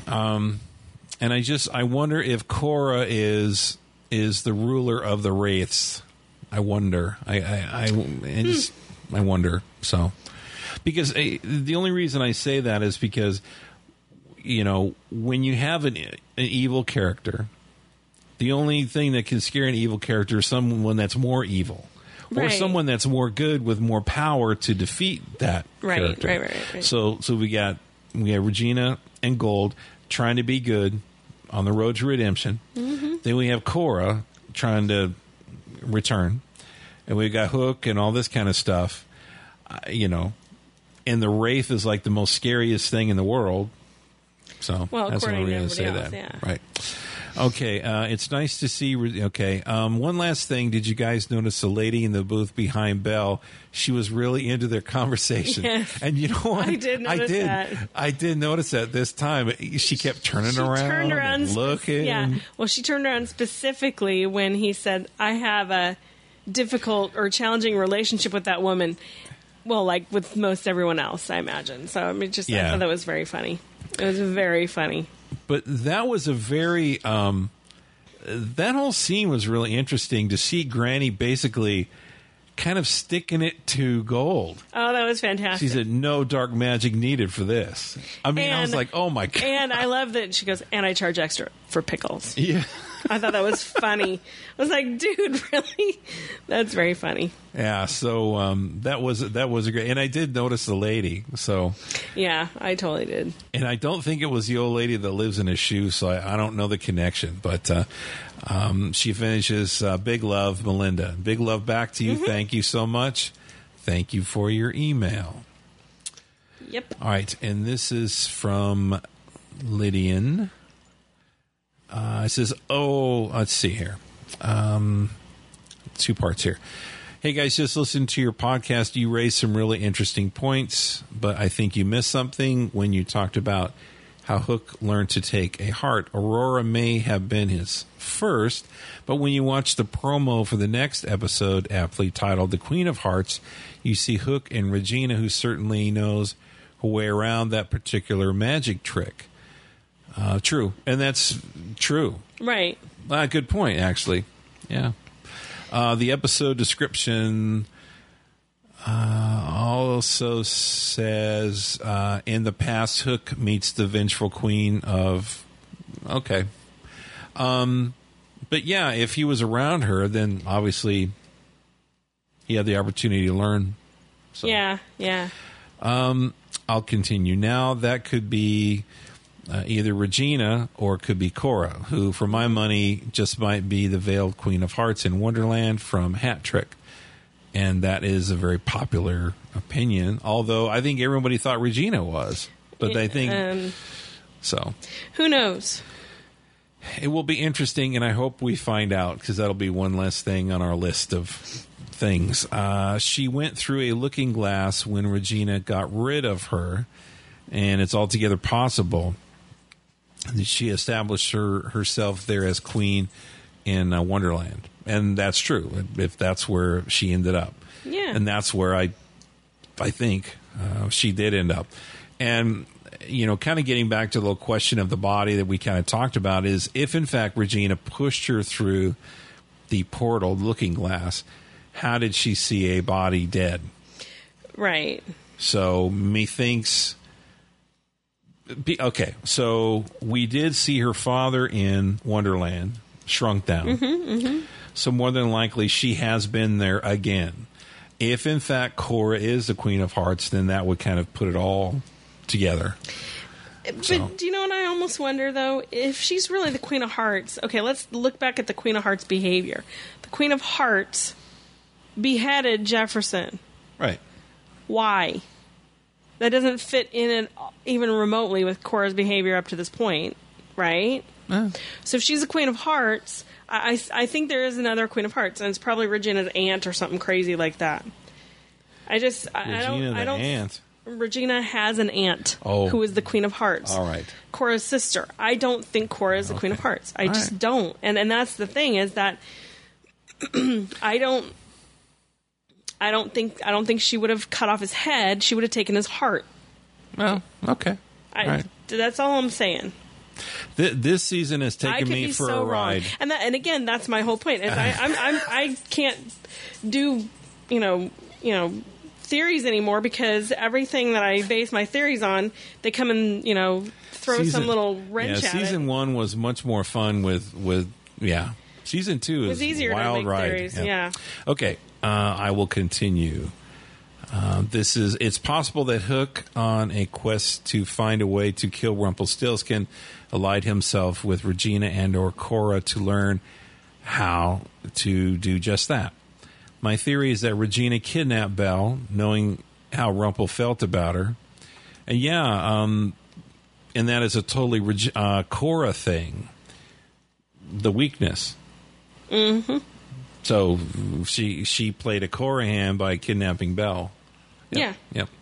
And I just I wonder if Cora is is the ruler of the wraiths. I wonder. I I, I, I just I wonder. So because uh, the only reason I say that is because you know when you have an an evil character, the only thing that can scare an evil character is someone that's more evil. Or Right. someone that's more good with more power to defeat that Right, character. right, right, right. So so we got we got Regina and Gold trying to be good on the road to redemption. Mm-hmm. Then we have Cora trying to return, and we got Hook and all this kind of stuff. Uh, you know, and the Wraith is like the most scariest thing in the world. So Well, that's why according we're to going to say everybody that, else, yeah. right? Okay, uh, it's nice to see. Re- okay, um, one last thing. Did you guys notice the lady in the booth behind Belle? She was really into their conversation, Yes. and you know what? I did notice I did. that. I did notice that this time. She kept turning She around, turned around, and spe- looking. Yeah. Well, she turned around specifically when he said, "I have a difficult or challenging relationship with that woman." Well, like with most everyone else, I imagine. So I mean, just I Yeah. thought that was very funny. It was very funny. But that was a very um, that whole scene was really interesting to see Granny basically kind of sticking it to Gold. Oh, that was fantastic. She said, no dark magic needed for this. I mean, and, I was like, oh my God. And I love that she goes, and I charge extra for pickles. Yeah. I thought that was funny. I was like, dude, really? That's very funny. Yeah, so um, that was that was a great, and I did notice the lady. So yeah, I totally did. And I don't think it was the old lady that lives in his shoe, so I, I don't know the connection. But uh, um, she finishes, uh, big love, Melinda. Big love back to you. Mm-hmm. Thank you so much. Thank you for your email. Yep. All right, and this is from Lydian. Uh, it says, oh, let's see here. Um, two parts here. Hey, guys, just listen to your podcast. You raised some really interesting points, but I think you missed something when you talked about how Hook learned to take a heart. Aurora may have been his first, but when you watch the promo for the next episode, aptly titled The Queen of Hearts, you see Hook and Regina, who certainly knows her way around that particular magic trick. Uh, true. And that's true. Right. Uh, good point, actually. Yeah. Uh, the episode description uh, also says, uh, in the past, Hook meets the vengeful queen of... Okay. Um, but yeah, if he was around her, then obviously he had the opportunity to learn. So. Yeah, yeah. Um, I'll continue. Now, that could be... Uh, either Regina or could be Cora, who, for my money, just might be the veiled Queen of Hearts in Wonderland from Hat Trick. And that is a very popular opinion, although I think everybody thought Regina was. But they think... Um, so. Who knows? It will be interesting, and I hope we find out, because that'll be one less thing on our list of things. Uh, she went through a looking glass when Regina got rid of her, and it's altogether possible she established her herself there as queen in uh, Wonderland, and that's true. If that's where she ended up, yeah, and that's where I, I think uh, she did end up. And you know, kind of getting back to the little question of the body that we kind of talked about is if in fact Regina pushed her through the portal looking glass, how did she see a body dead? Right. So methinks. Be, okay, so we did see her father in Wonderland, shrunk down. Mm-hmm, mm-hmm. So more than likely she has been there again. If, in fact, Cora is the Queen of Hearts, then that would kind of put it all together. But so. Do you know what I almost wonder, though? If she's really the Queen of Hearts... Okay, let's look back at the Queen of Hearts' behavior. The Queen of Hearts beheaded Jefferson. Right. Why? That doesn't fit in it even remotely with Cora's behavior up to this point, right? Uh. So if she's the Queen of Hearts, I, I, I think there is another Queen of Hearts, and it's probably Regina's aunt or something crazy like that. I just, I, Regina I don't, the I don't. aunt. Regina has an aunt oh. who is the Queen of Hearts. All right. Cora's sister. I don't think Cora is the okay. Queen of Hearts. I All just right. don't, and and that's the thing is that I don't. I don't think I don't think she would have cut off his head. She would have taken his heart. Well, okay. I, all right. That's all I'm saying. Th- this season has I taken could me be for so a wrong. ride. And that, and again, that's my whole point. Is I, I'm, I'm I can't do you know you know theories anymore because everything that I base my theories on, they come and you know throw season, some little wrench yeah, at season it. one was much more fun with with yeah. Season two It was is easier wild to make ride. theories. Yeah. Yeah. Okay, uh, I will continue. Uh, this is. It's possible that Hook, on a quest to find a way to kill Rumpelstiltskin, allied himself with Regina and/or Cora to learn how to do just that. My theory is that Regina kidnapped Belle, knowing how Rumpel felt about her, and yeah, um, and that is a totally Reg- uh, Cora thing. The weakness. Mm-hmm. So she she played a Cora hand by kidnapping Belle. Yep, yeah. Yep.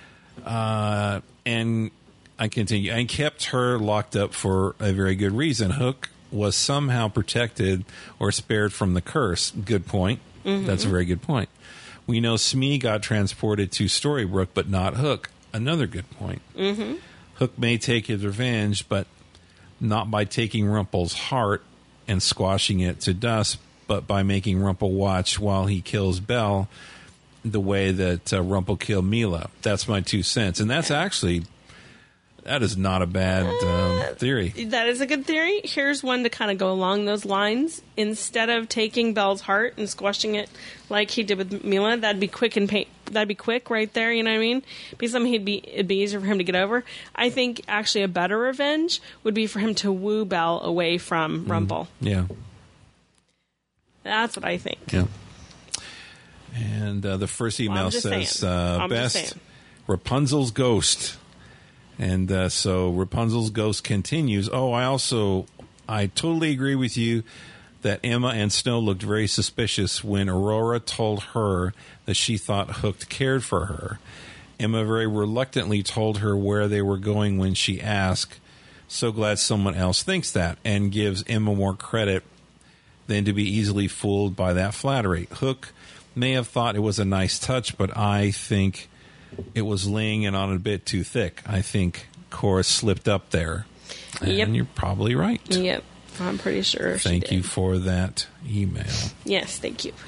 Uh, and I continue. I kept her locked up for a very good reason. Hook was somehow protected or spared from the curse. Good point. Mm-hmm. That's a very good point. We know Smee got transported to Storybrooke, but not Hook. Another good point. Mm-hmm. Hook may take his revenge, but not by taking Rumpel's heart and squashing it to dust, but by making Rumpel watch while he kills Belle the way that uh, Rumpel killed Mila. That's my two cents. And that's actually, that is not a bad um, theory. That is a good theory. Here's one to kind of go along those lines. Instead of taking Belle's heart and squashing it like he did with Mila, that'd be quick and pain. That'd be quick right there. You know what I mean? Be something he'd be. It'd be easier for him to get over. I think actually a better revenge would be for him to woo Belle away from Rumpel. Mm, yeah, that's what I think. Yeah. And uh, the first email well, says uh, best saying. Rapunzel's ghost. And uh, so Rapunzel's ghost continues. Oh, I also, I totally agree with you that Emma and Snow looked very suspicious when Aurora told her that she thought Hook cared for her. Emma very reluctantly told her where they were going when she asked. So glad someone else thinks that, and gives Emma more credit than to be easily fooled by that flattery. Hook may have thought it was a nice touch, but I think it was laying it on a bit too thick. I think Cora slipped up there. And yep. You're probably right. Yep. I'm pretty sure. Thank she you did. for that email. Yes, thank you.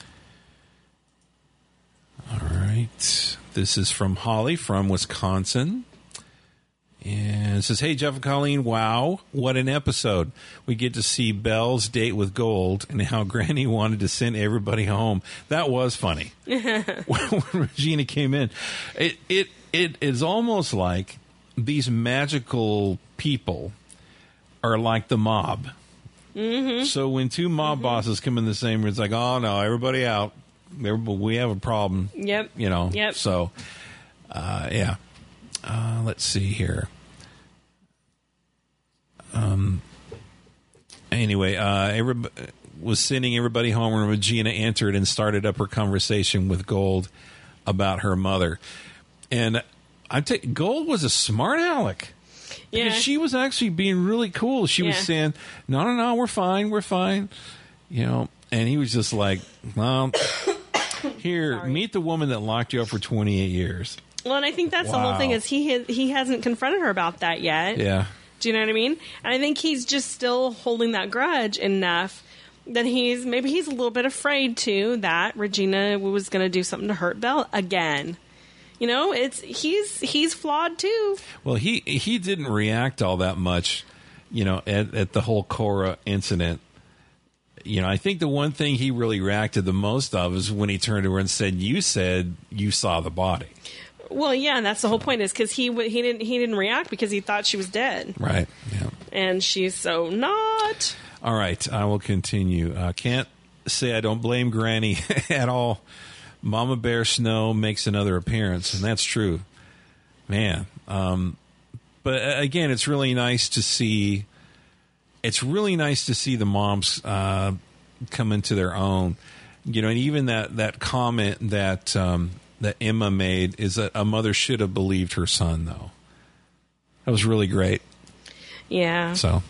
All right. This is from Holly from Wisconsin. And it says, hey, Jeff and Colleen, wow, what an episode. We get to see Belle's date with Gold and how Granny wanted to send everybody home. That was funny. when Regina came in. It, it, it is almost like these magical people are like the mob. Mm-hmm. So when two mob mm-hmm. bosses come in the same room, it's like, oh, no, everybody out. We have a problem. Yep. You know, yep. So, uh, yeah. Uh, let's see here. Um. Anyway, uh, everybody was sending everybody home when Regina entered and started up her conversation with Gold about her mother. And I take Gold was a smart aleck. Yeah. Because she was actually being really cool. She yeah. was saying, no, no, no, we're fine, we're fine. You know, and he was just like, well, here, Sorry. meet the woman that locked you up for twenty-eight years. Well, and I think that's wow. the whole thing is he has, he hasn't confronted her about that yet. Yeah. Do you know what I mean? And I think he's just still holding that grudge enough that he's maybe he's a little bit afraid too that Regina was going to do something to hurt Belle again. You know, it's he's he's flawed too. Well, he he didn't react all that much, you know, at, at the whole Cora incident. You know, I think the one thing he really reacted the most of is when he turned to her and said, "You said you saw the body." Well, yeah, and that's the whole point is because he he didn't he didn't react because he thought she was dead, right? Yeah, and she's so not. All right, I will continue. Uh, can't say I don't blame Granny at all. Mama Bear Snow makes another appearance, and that's true, man. Um, but again, it's really nice to see. It's really nice to see the moms uh, come into their own, you know, and even that that comment that um, that Emma made is that a mother should have believed her son, though. That was really great. Yeah. So,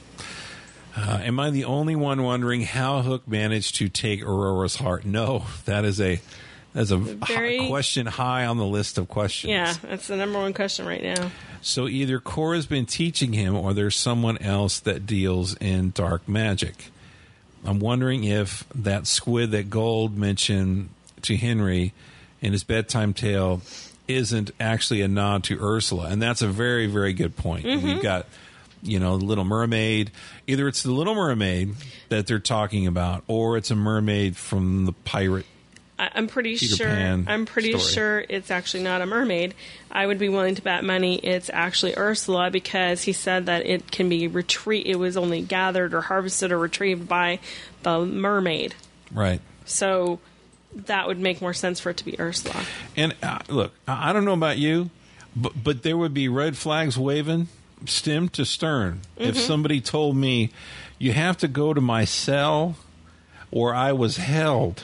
uh, am I the only one wondering how Hook managed to take Aurora's heart? No, that is a that's a Very, h- question high on the list of questions. Yeah, that's the number one question right now. So either Cora's been teaching him or there's someone else that deals in dark magic. I'm wondering if that squid that Gold mentioned to Henry in his bedtime tale isn't actually a nod to Ursula. And that's a very, very good point. Mm-hmm. We've got, you know, Little Mermaid. Either it's the Little Mermaid that they're talking about or it's a mermaid from the pirate. I'm pretty Peter sure. Pan I'm pretty story. sure it's actually not a mermaid. I would be willing to bet money it's actually Ursula because he said that it can be retrieved. It was only gathered or harvested or retrieved by the mermaid. Right. So that would make more sense for it to be Ursula. And uh, look, I don't know about you, but but there would be red flags waving, stem to stern, mm-hmm. if somebody told me you have to go to my cell or I was held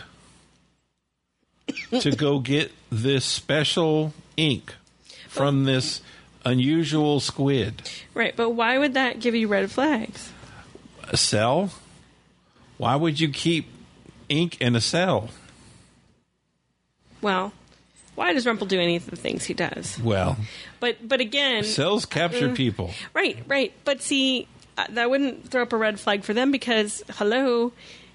to go get this special ink from this unusual squid. Right, but why would that give you red flags? A cell? Why would you keep ink in a cell? Well, why does Rumpel do any of the things he does? Well, but but again, cells capture uh, people. Right, right. But see, uh, that wouldn't throw up a red flag for them because, hello,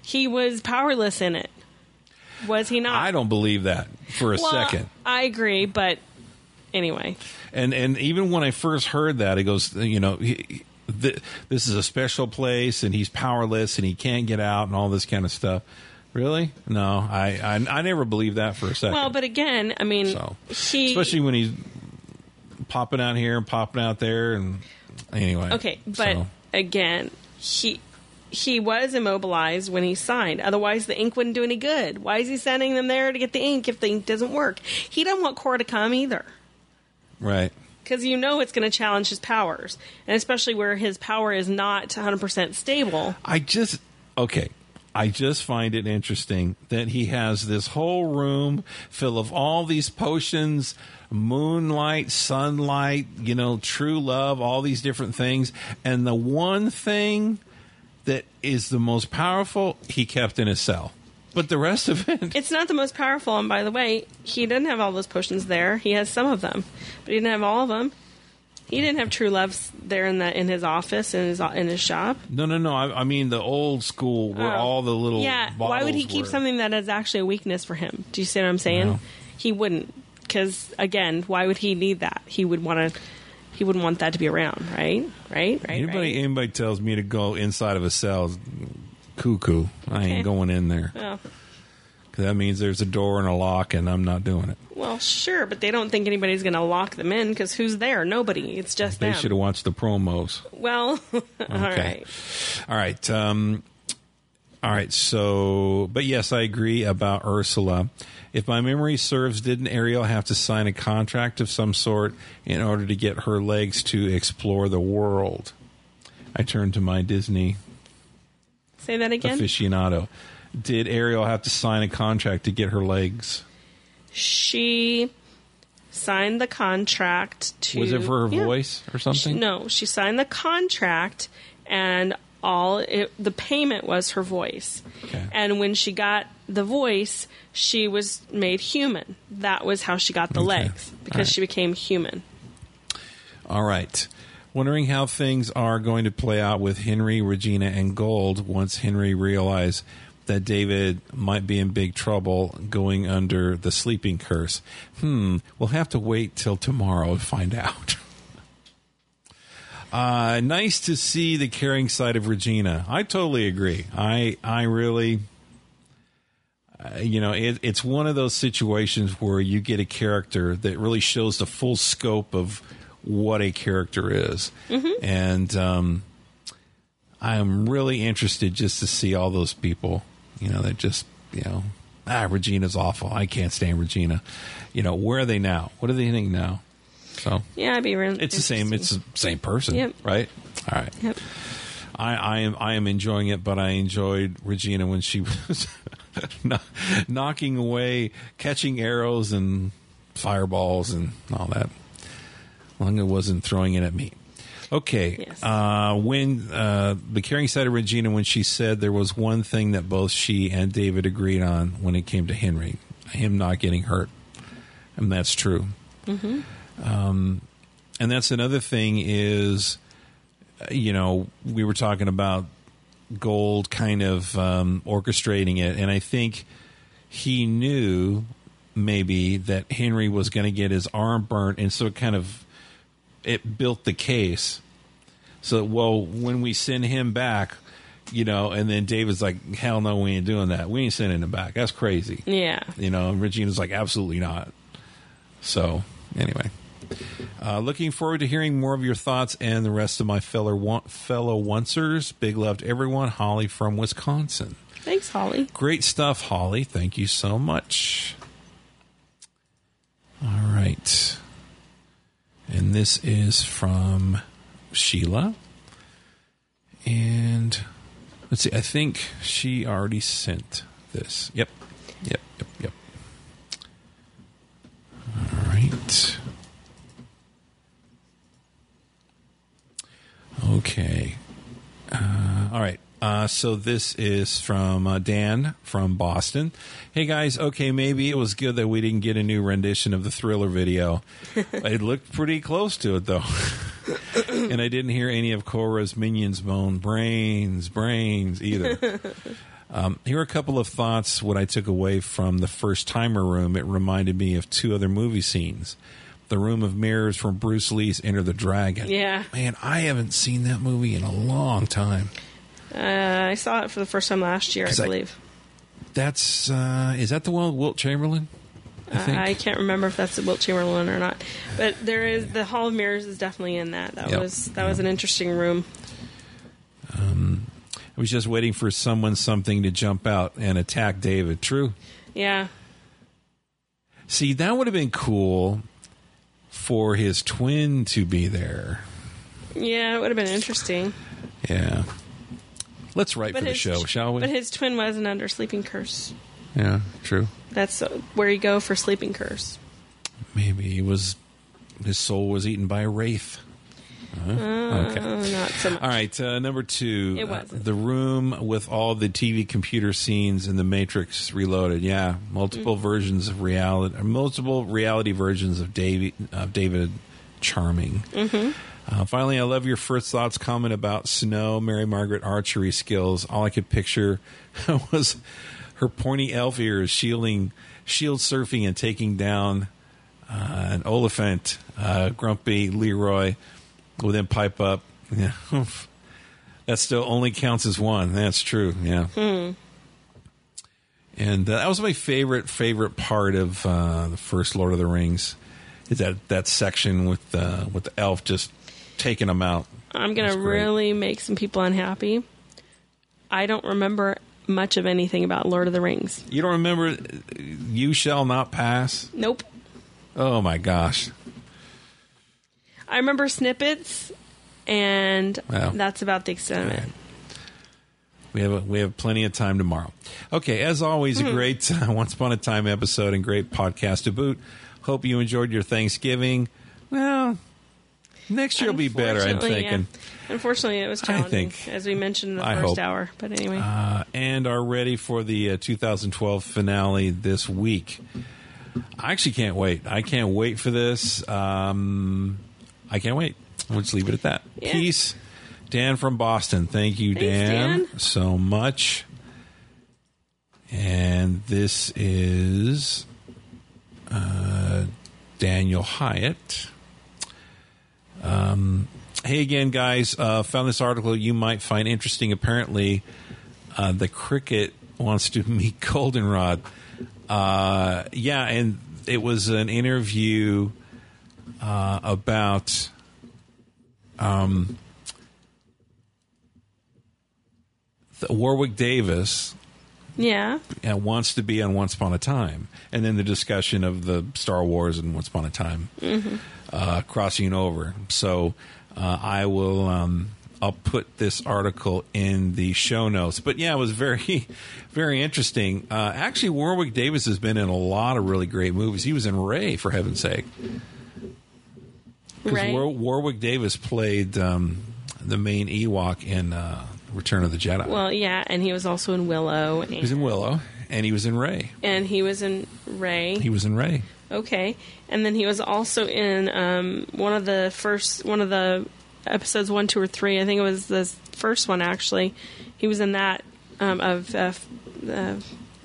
He was powerless in it. Was he not? I don't believe that for a well, second. I agree, but anyway. And and even when I first heard that, it goes, you know, he, th- this is a special place, and he's powerless, and he can't get out, and all this kind of stuff. Really? No, I I, I never believed that for a second. Well, but again, I mean, so, he especially when he's popping out here and popping out there, and anyway. Okay, but so. again, he he was immobilized when he signed. Otherwise, the ink wouldn't do any good. Why is he sending them there to get the ink if the ink doesn't work? He doesn't want Cora to come either. Right. Because you know it's going to challenge his powers. And especially where his power is not one hundred percent stable. I just, okay, I just find it interesting that he has this whole room full of all these potions, moonlight, sunlight, you know, true love, all these different things. And the one thing that is the most powerful, he kept in his cell. But the rest of it... It's not the most powerful, and by the way, he didn't have all those potions there. He has some of them, but he didn't have all of them. He didn't have true loves there in the in his office, in his in his shop. No, no, no. I, I mean the old school where Oh. all the little Yeah, bottles why would he keep were. something that is actually a weakness for him? Do you see what I'm saying? No. He wouldn't, because again, why would he need that? He would want to. He wouldn't want that to be around, right? Right? Right? Anybody, right? anybody tells me to go inside of a cell, is cuckoo. I ain't Okay. going in there. Oh. Because that means there's a door and a lock, and I'm not doing it. Well, sure, but they don't think anybody's going to lock them in because who's there? Nobody. It's just They them. should have watched the promos. Well, all Okay. right. All right. Um, all right. So, but yes, I agree about Ursula. If my memory serves, didn't Ariel have to sign a contract of some sort in order to get her legs to explore the world? I turned to my Disney Say that again. aficionado. Did Ariel have to sign a contract to get her legs? She signed the contract to. Was it for her Yeah. voice or something? She- no, she signed the contract, and all it, the payment was her voice. Okay. And when she got the voice, she was made human. That was how she got the Okay. legs, because All right. she became human. All right. Wondering how things are going to play out with Henry, Regina, and Gold once Henry realized that David might be in big trouble going under the sleeping curse. Hmm, we'll have to wait till tomorrow to find out. Uh, nice to see the caring side of Regina. I totally agree. I I really, uh, you know, it, it's one of those situations where you get a character that really shows the full scope of what a character is. Mm-hmm. And um, I am really interested just to see all those people, you know, that just, you know, ah, Regina's awful. I can't stand Regina. You know, where are they now? What do they think now? So Yeah, I'd be really. it's the same. It's the same person, Yep. right? All right. Yep. I, I am I am enjoying it, but I enjoyed Regina when she was kno- knocking away, catching arrows and fireballs and all that. As long as it wasn't throwing it at me. Okay. Yes. Uh, when uh, the caring side of Regina, when she said there was one thing that both she and David agreed on when it came to Henry, him not getting hurt, and that's true. Mm-hmm. Um, and that's another thing is, you know, we were talking about Gold kind of um, orchestrating it, and I think he knew maybe that Henry was going to get his arm burnt, and so it kind of it built the case. So, well, when we send him back, you know, and then David's like, hell no, we ain't doing that. We ain't sending him back. That's crazy. Yeah. You know, and Regina's like, absolutely not. So, anyway. Uh, looking forward to hearing more of your thoughts and the rest of my fellow fellow oncers. Big love to everyone. Holly from Wisconsin. Thanks, Holly. Great stuff, Holly. Thank you so much. All right. And this is from Sheila. And let's see. I think she already sent this. Yep. Yep. Yep. Yep. All right. Okay. Uh, all right. Uh, so this is from uh, Dan from Boston. Hey, guys. Okay, maybe it was good that we didn't get a new rendition of the Thriller video. It looked pretty close to it, though. And I didn't hear any of Cora's minions moan, brains, brains, either. Um, here are a couple of thoughts. What I took away from the First Timer room, it reminded me of two other movie scenes. The Room of Mirrors from Bruce Lee's Enter the Dragon. Yeah. Man, I haven't seen that movie in a long time. Uh, I saw it for the first time last year, I believe. I, that's, uh, is that the one with Wilt Chamberlain? I think. Uh, I can't remember if that's Wilt Chamberlain or not. But there is, the Hall of Mirrors is definitely in that. That yep. was that yep. was an interesting room. Um, I was just waiting for someone, something to jump out and attack David. True? Yeah. See, that would have been cool for his twin to be there. Yeah, it would have been interesting. Yeah. Let's write but for the his, show, shall we? But his twin wasn't under sleeping curse. Yeah, true. That's where you go for sleeping curse. Maybe he was, his soul was eaten by a wraith. Uh, uh, okay. Not so much. All right, uh, number two. It wasn't. Uh, the room with all the T V computer scenes in the Matrix Reloaded. Yeah, multiple mm-hmm. versions of reality, multiple reality versions of David, of David Charming. Mm-hmm. Uh, finally, I love your first thoughts comment about Snow, Mary Margaret archery skills. All I could picture was her pointy elf ears shielding, shield surfing and taking down uh, an Oliphant, uh, Grumpy Leroy. Will then pipe up. Yeah, that still only counts as one. That's true. Yeah, hmm. and uh, that was my favorite favorite part of uh, the first Lord of the Rings. Is that that section with uh, with the elf just taking them out? I'm gonna really make some people unhappy. I don't remember much of anything about Lord of the Rings. You don't remember You Shall Not Pass? Nope. Oh my gosh. I remember snippets, and well, that's about the extent of it. We have a, we have plenty of time tomorrow. Okay, as always, mm-hmm. a great uh, Once Upon a Time episode and great podcast to boot. Hope you enjoyed your Thanksgiving. Well, next year will be better, I'm thinking. Yeah. Unfortunately, it was challenging, I think, as we mentioned in the I first hope. hour. But anyway. Uh, and are ready for the uh, two thousand twelve finale this week. I actually can't wait. I can't wait for this. Um... I can't wait. We'll just leave it at that. Yeah. Peace. Dan from Boston. Thank you, Thanks, Dan, Dan, so much. And this is uh, Daniel Hyatt. Um, hey again, guys. Uh, found this article you might find interesting. Apparently, uh, the cricket wants to meet Goldenrod. Uh, yeah, and it was an interview Uh, about um, Warwick Davis. Yeah. Uh, wants to be on Once Upon a Time. And then the discussion of the Star Wars and Once Upon a Time mm-hmm. uh, crossing over. So uh, I will um, I'll put this article in the show notes. But yeah, it was very, very interesting. Uh, actually, Warwick Davis has been in a lot of really great movies. He was in Ray, for heaven's sake. Because War- Warwick Davis played um, the main Ewok in uh, Return of the Jedi. Well, yeah, and he was also in Willow. And, he was in Willow, and he was in Ray. And he was in Ray. He was in Ray. Okay, and then he was also in um, one of the first, one of the episodes one, two, or three. I think it was the first one actually. He was in that um, of uh, uh,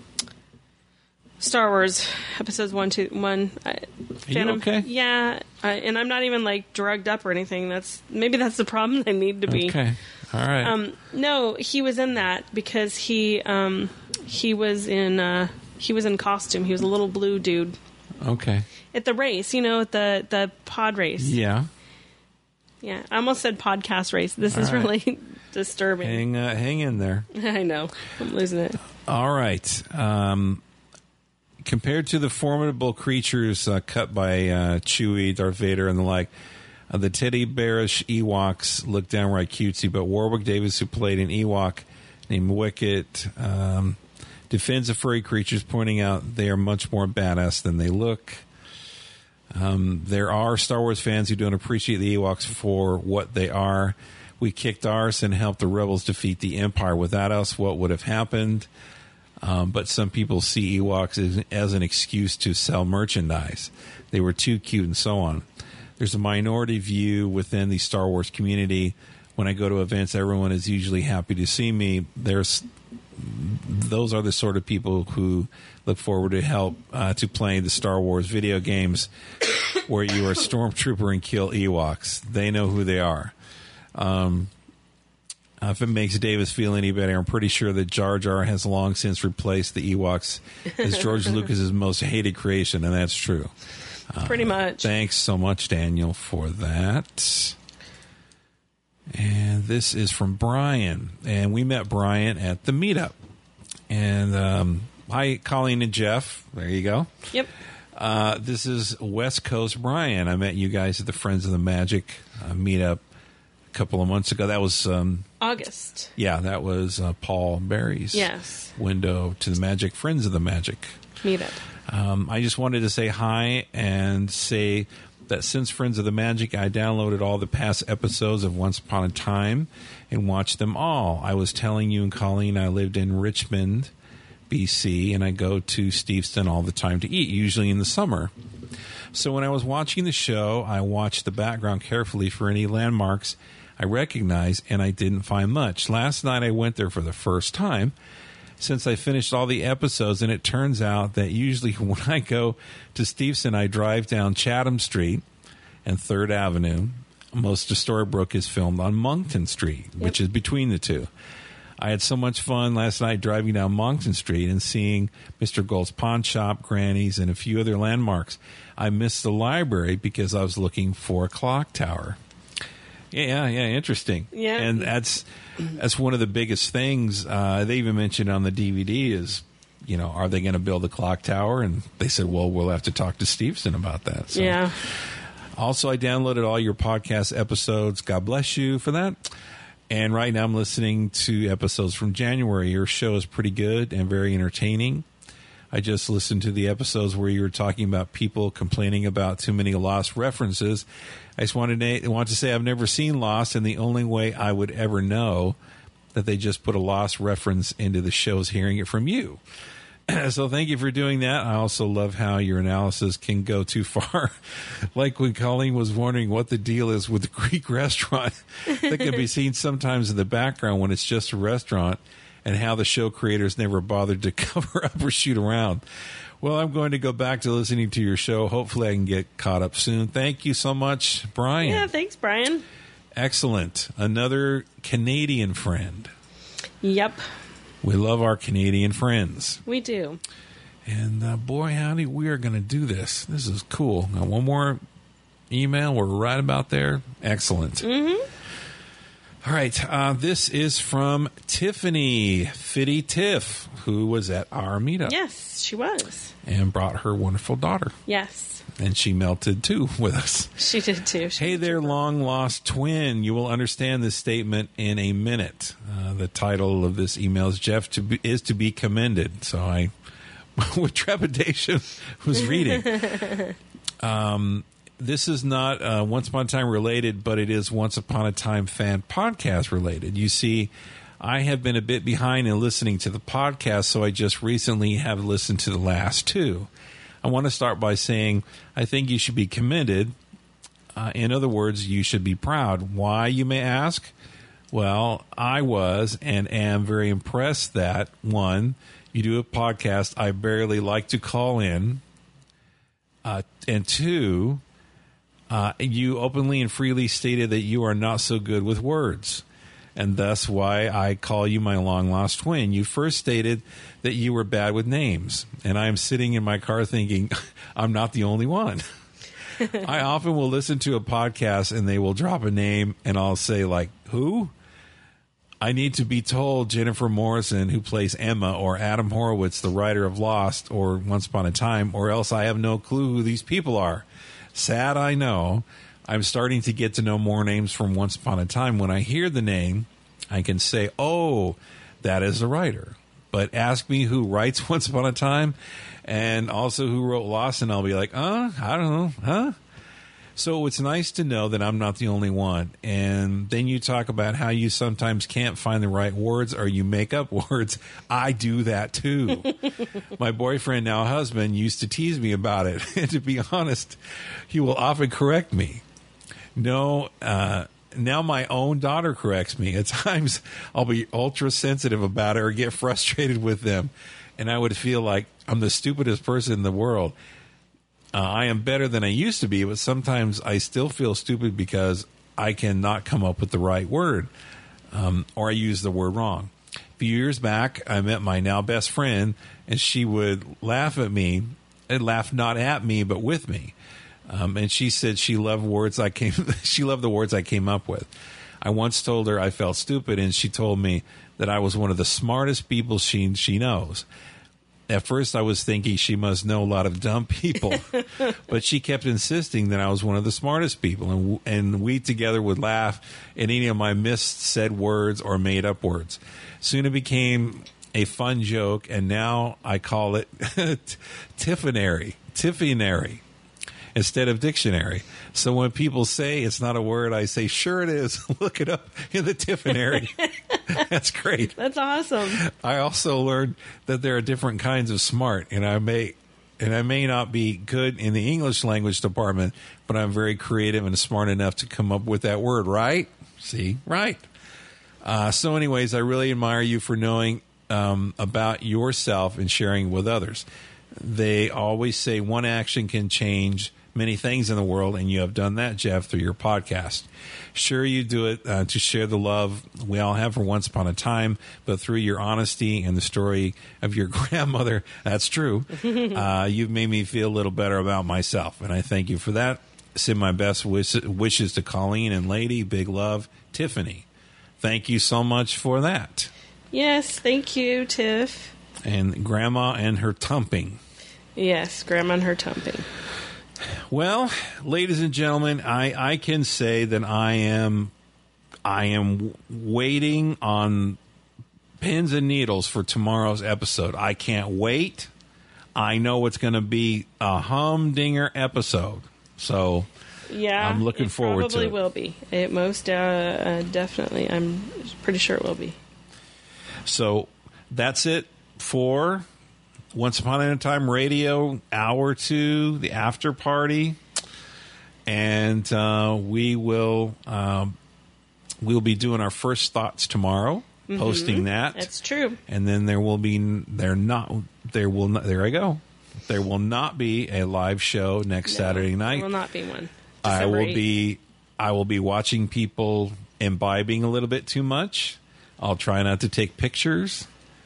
Star Wars episodes one, two, one. Uh, Phantom, Are you okay? Yeah, uh, and I'm not even like drugged up or anything. That's maybe that's the problem. I need to be. Okay, all right. Um, no, he was in that because he um, he was in uh, he was in costume. He was a little blue dude. Okay. At the race, you know, at the the pod race. Yeah. Yeah, I almost said podcast race. This all is right. Really disturbing. Hang uh, hang in there. I know. I'm losing it. All right. Um, compared to the formidable creatures uh, cut by uh, Chewie, Darth Vader, and the like, uh, the teddy bearish Ewoks look downright cutesy, but Warwick Davis, who played an Ewok named Wicket, um, defends the furry creatures, pointing out they are much more badass than they look. Um, there are Star Wars fans who don't appreciate the Ewoks for what they are. We kicked arse and helped the rebels defeat the Empire. Without us, what would have happened? Um, but some people see Ewoks as, as an excuse to sell merchandise. They were too cute and so on. There's a minority view within the Star Wars community. When I go to events, everyone is usually happy to see me. There's those are the sort of people who look forward to help uh, to playing the Star Wars video games where you are a stormtrooper and kill Ewoks. They know who they are. Um, uh, if it makes Davis feel any better, I'm pretty sure that Jar Jar has long since replaced the Ewoks as George Lucas's most hated creation, and that's true. Uh, pretty much. Thanks so much, Daniel, for that. And this is from Brian, and we met Brian at the meetup. And um, hi, Colleen and Jeff. There you go. Yep. Uh, this is West Coast Brian. I met you guys at the Friends of the Magic uh, meetup a couple of months ago. That was um, August. Yeah, that was uh, Paul Berry's yes. window to the Magic, Friends of the Magic meetup. Um, I just wanted to say hi and say that since Friends of the Magic, I downloaded all the past episodes of Once Upon a Time and watched them all. I was telling you and Colleen I lived in Richmond, B C, and I go to Steveston all the time to eat, usually in the summer. So when I was watching the show, I watched the background carefully for any landmarks I recognized, and I didn't find much. Last night I went there for the first time since I finished all the episodes, and it turns out that usually when I go to Steveston, I drive down Chatham Street and third Avenue. Most of Storybrooke is filmed on Moncton Street, yep. which is between the two. I had so much fun last night driving down Moncton Street and seeing Mister Gold's Pawn Shop, Granny's, and a few other landmarks. I missed the library because I was looking for a clock tower. Yeah, yeah, interesting. Yeah. And that's that's one of the biggest things. Uh, they even mentioned on the D V D is, you know, are they going to build a clock tower? And they said, well, we'll have to talk to Steveston about that. So. Yeah. Also, I downloaded all your podcast episodes. God bless you for that. And right now I'm listening to episodes from January. Your show is pretty good and very entertaining. I just listened to the episodes where you were talking about people complaining about too many Lost references. I just wanted to, want to say I've never seen Lost, and the only way I would ever know that they just put a Lost reference into the show is hearing it from you. So thank you for doing that. I also love how your analysis can go too far. Like when Colleen was wondering what the deal is with the Greek restaurant that can be seen sometimes in the background when it's just a restaurant, and how the show creators never bothered to cover up or shoot around. Well, I'm going to go back to listening to your show. Hopefully I can get caught up soon. Thank you so much, Brian. Yeah, thanks, Brian. Excellent. Another Canadian friend. Yep. We love our Canadian friends. We do. And uh, boy, howdy, we are going to do this. This is cool. Now, one more email. We're right about there. Excellent. Mm-hmm. All right. Uh, this is from Tiffany Fitty Tiff, who was at our meetup. Yes, she was. And brought her wonderful daughter. Yes. And she melted, too, with us. She did, too. She hey did there, too. long-lost twin. You will understand this statement in a minute. Uh, the title of this email is Jeff to be, is to be commended. So I, with trepidation, was reading. um, this is not uh, Once Upon a Time related, but it is Once Upon a Time fan podcast related. You see, I have been a bit behind in listening to the podcast, so I just recently have listened to the last two. I want to start by saying I think you should be commended. Uh, in other words, you should be proud. Why, you may ask? Well, I was and am very impressed that, one, you do a podcast I barely like to call in, uh, and two, uh, you openly and freely stated that you are not so good with words, and thus why I call you my long-lost twin. You first stated that you were bad with names, and I am sitting in my car thinking, I'm not the only one. I often will listen to a podcast, and they will drop a name, and I'll say, like, who? I need to be told Jennifer Morrison, who plays Emma, or Adam Horowitz, the writer of Lost, or Once Upon a Time, or else I have no clue who these people are. Sad, I know. I'm starting to get to know more names from Once Upon a Time. When I hear the name, I can say, oh, that is the writer. But ask me who writes Once Upon a Time and also who wrote Lost, and I'll be like, uh, I don't know, huh? So it's nice to know that I'm not the only one. And then you talk about how you sometimes can't find the right words or you make up words. I do that too. My boyfriend, now husband, used to tease me about it. And to be honest, he will often correct me. No, uh, now my own daughter corrects me. At times, I'll be ultra sensitive about it or get frustrated with them, and I would feel like I'm the stupidest person in the world. Uh, I am better than I used to be, but sometimes I still feel stupid because I cannot come up with the right word, um, or I use the word wrong. A few years back, I met my now best friend, and she would laugh at me, and laugh not at me, but with me. Um, and she said she loved words I came. She loved the words I came up with. I once told her I felt stupid, and she told me that I was one of the smartest people she she knows. At first, I was thinking she must know a lot of dumb people, but she kept insisting that I was one of the smartest people, and and we together would laugh at any of my missaid words or made up words. Soon it became a fun joke, and now I call it Tiffinary, Tiffinary, instead of dictionary. So when people say it's not a word, I say, sure it is. Look it up in the Tiffinary. That's great. That's awesome. I also learned that there are different kinds of smart, and I may and I may not be good in the English language department, but I'm very creative and smart enough to come up with that word, right? See? Right. Uh, so anyways, I really admire you for knowing um, about yourself and sharing with others. They always say one action can change many things in the world, and you have done that, Jeff, through your podcast. Sure, you do it uh, to share the love we all have for Once Upon a Time, but through your honesty and the story of your grandmother, that's true, uh, you've made me feel a little better about myself, and I thank you for that. Send my best wish- wishes to Colleen and Lady. Big love, Tiffany. Thank you so much for that. Yes, thank you, Tiff. And Grandma and her tumping. Yes, Grandma and her tumping. Well, ladies and gentlemen, I, I can say that I am I am waiting on pins and needles for tomorrow's episode. I can't wait. I know it's going to be a humdinger episode. So yeah, I'm looking it forward to it. Probably will be. It most uh, uh, definitely. I'm pretty sure it will be. So that's it for Once Upon a Time Radio, hour two, the after party, and uh, we will um, we'll be doing our first thoughts tomorrow, mm-hmm. posting that. That's true. And then there will be there not there will not there I go. There will not be a live show next no, Saturday night. There will not be one. I will eighth. be I will be watching people imbibing a little bit too much. I'll try not to take pictures.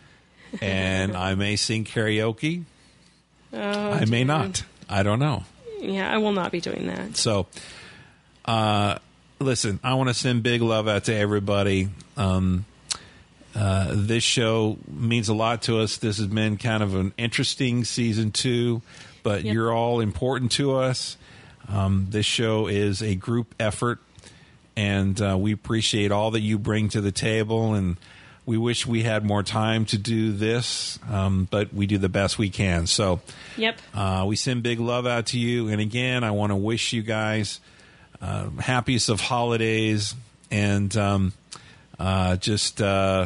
And I may sing karaoke. Oh, I may dear. not. I don't know. Yeah, I will not be doing that. So, uh, listen, I want to send big love out to everybody. Um, uh, this show means a lot to us. This has been kind of an interesting season two, but yep. You're all important to us. Um, this show is a group effort, and uh, we appreciate all that you bring to the table, and we wish we had more time to do this, um, but we do the best we can. So yep. uh, we send big love out to you. And again, I want to wish you guys uh, happiest of holidays, and um, uh, just uh,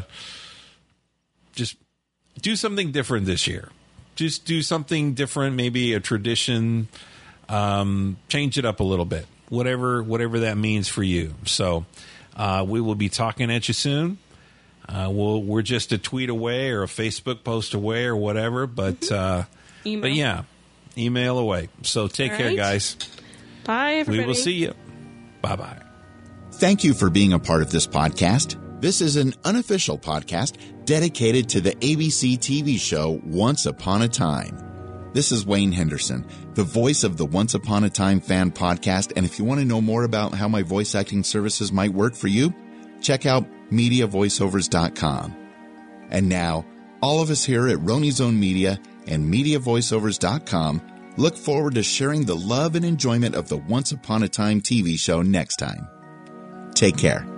just do something different this year. Just do something different, maybe a tradition, um, change it up a little bit, whatever whatever that means for you. So uh, we will be talking at you soon. Uh, we'll, we're just a tweet away or a Facebook post away or whatever, but uh, but yeah, email away. So take All care, right. guys. Bye, everybody. We will see you. Bye-bye. Thank you for being a part of this podcast. This is an unofficial podcast dedicated to the A B C T V show Once Upon a Time. This is Wayne Henderson, the voice of the Once Upon a Time fan podcast. And if you want to know more about how my voice acting services might work for you, check out media voiceovers dot com. And now, all of us here at Roni Zone Media and media voiceovers dot com look forward to sharing the love and enjoyment of the Once Upon a Time T V show next time. Take care.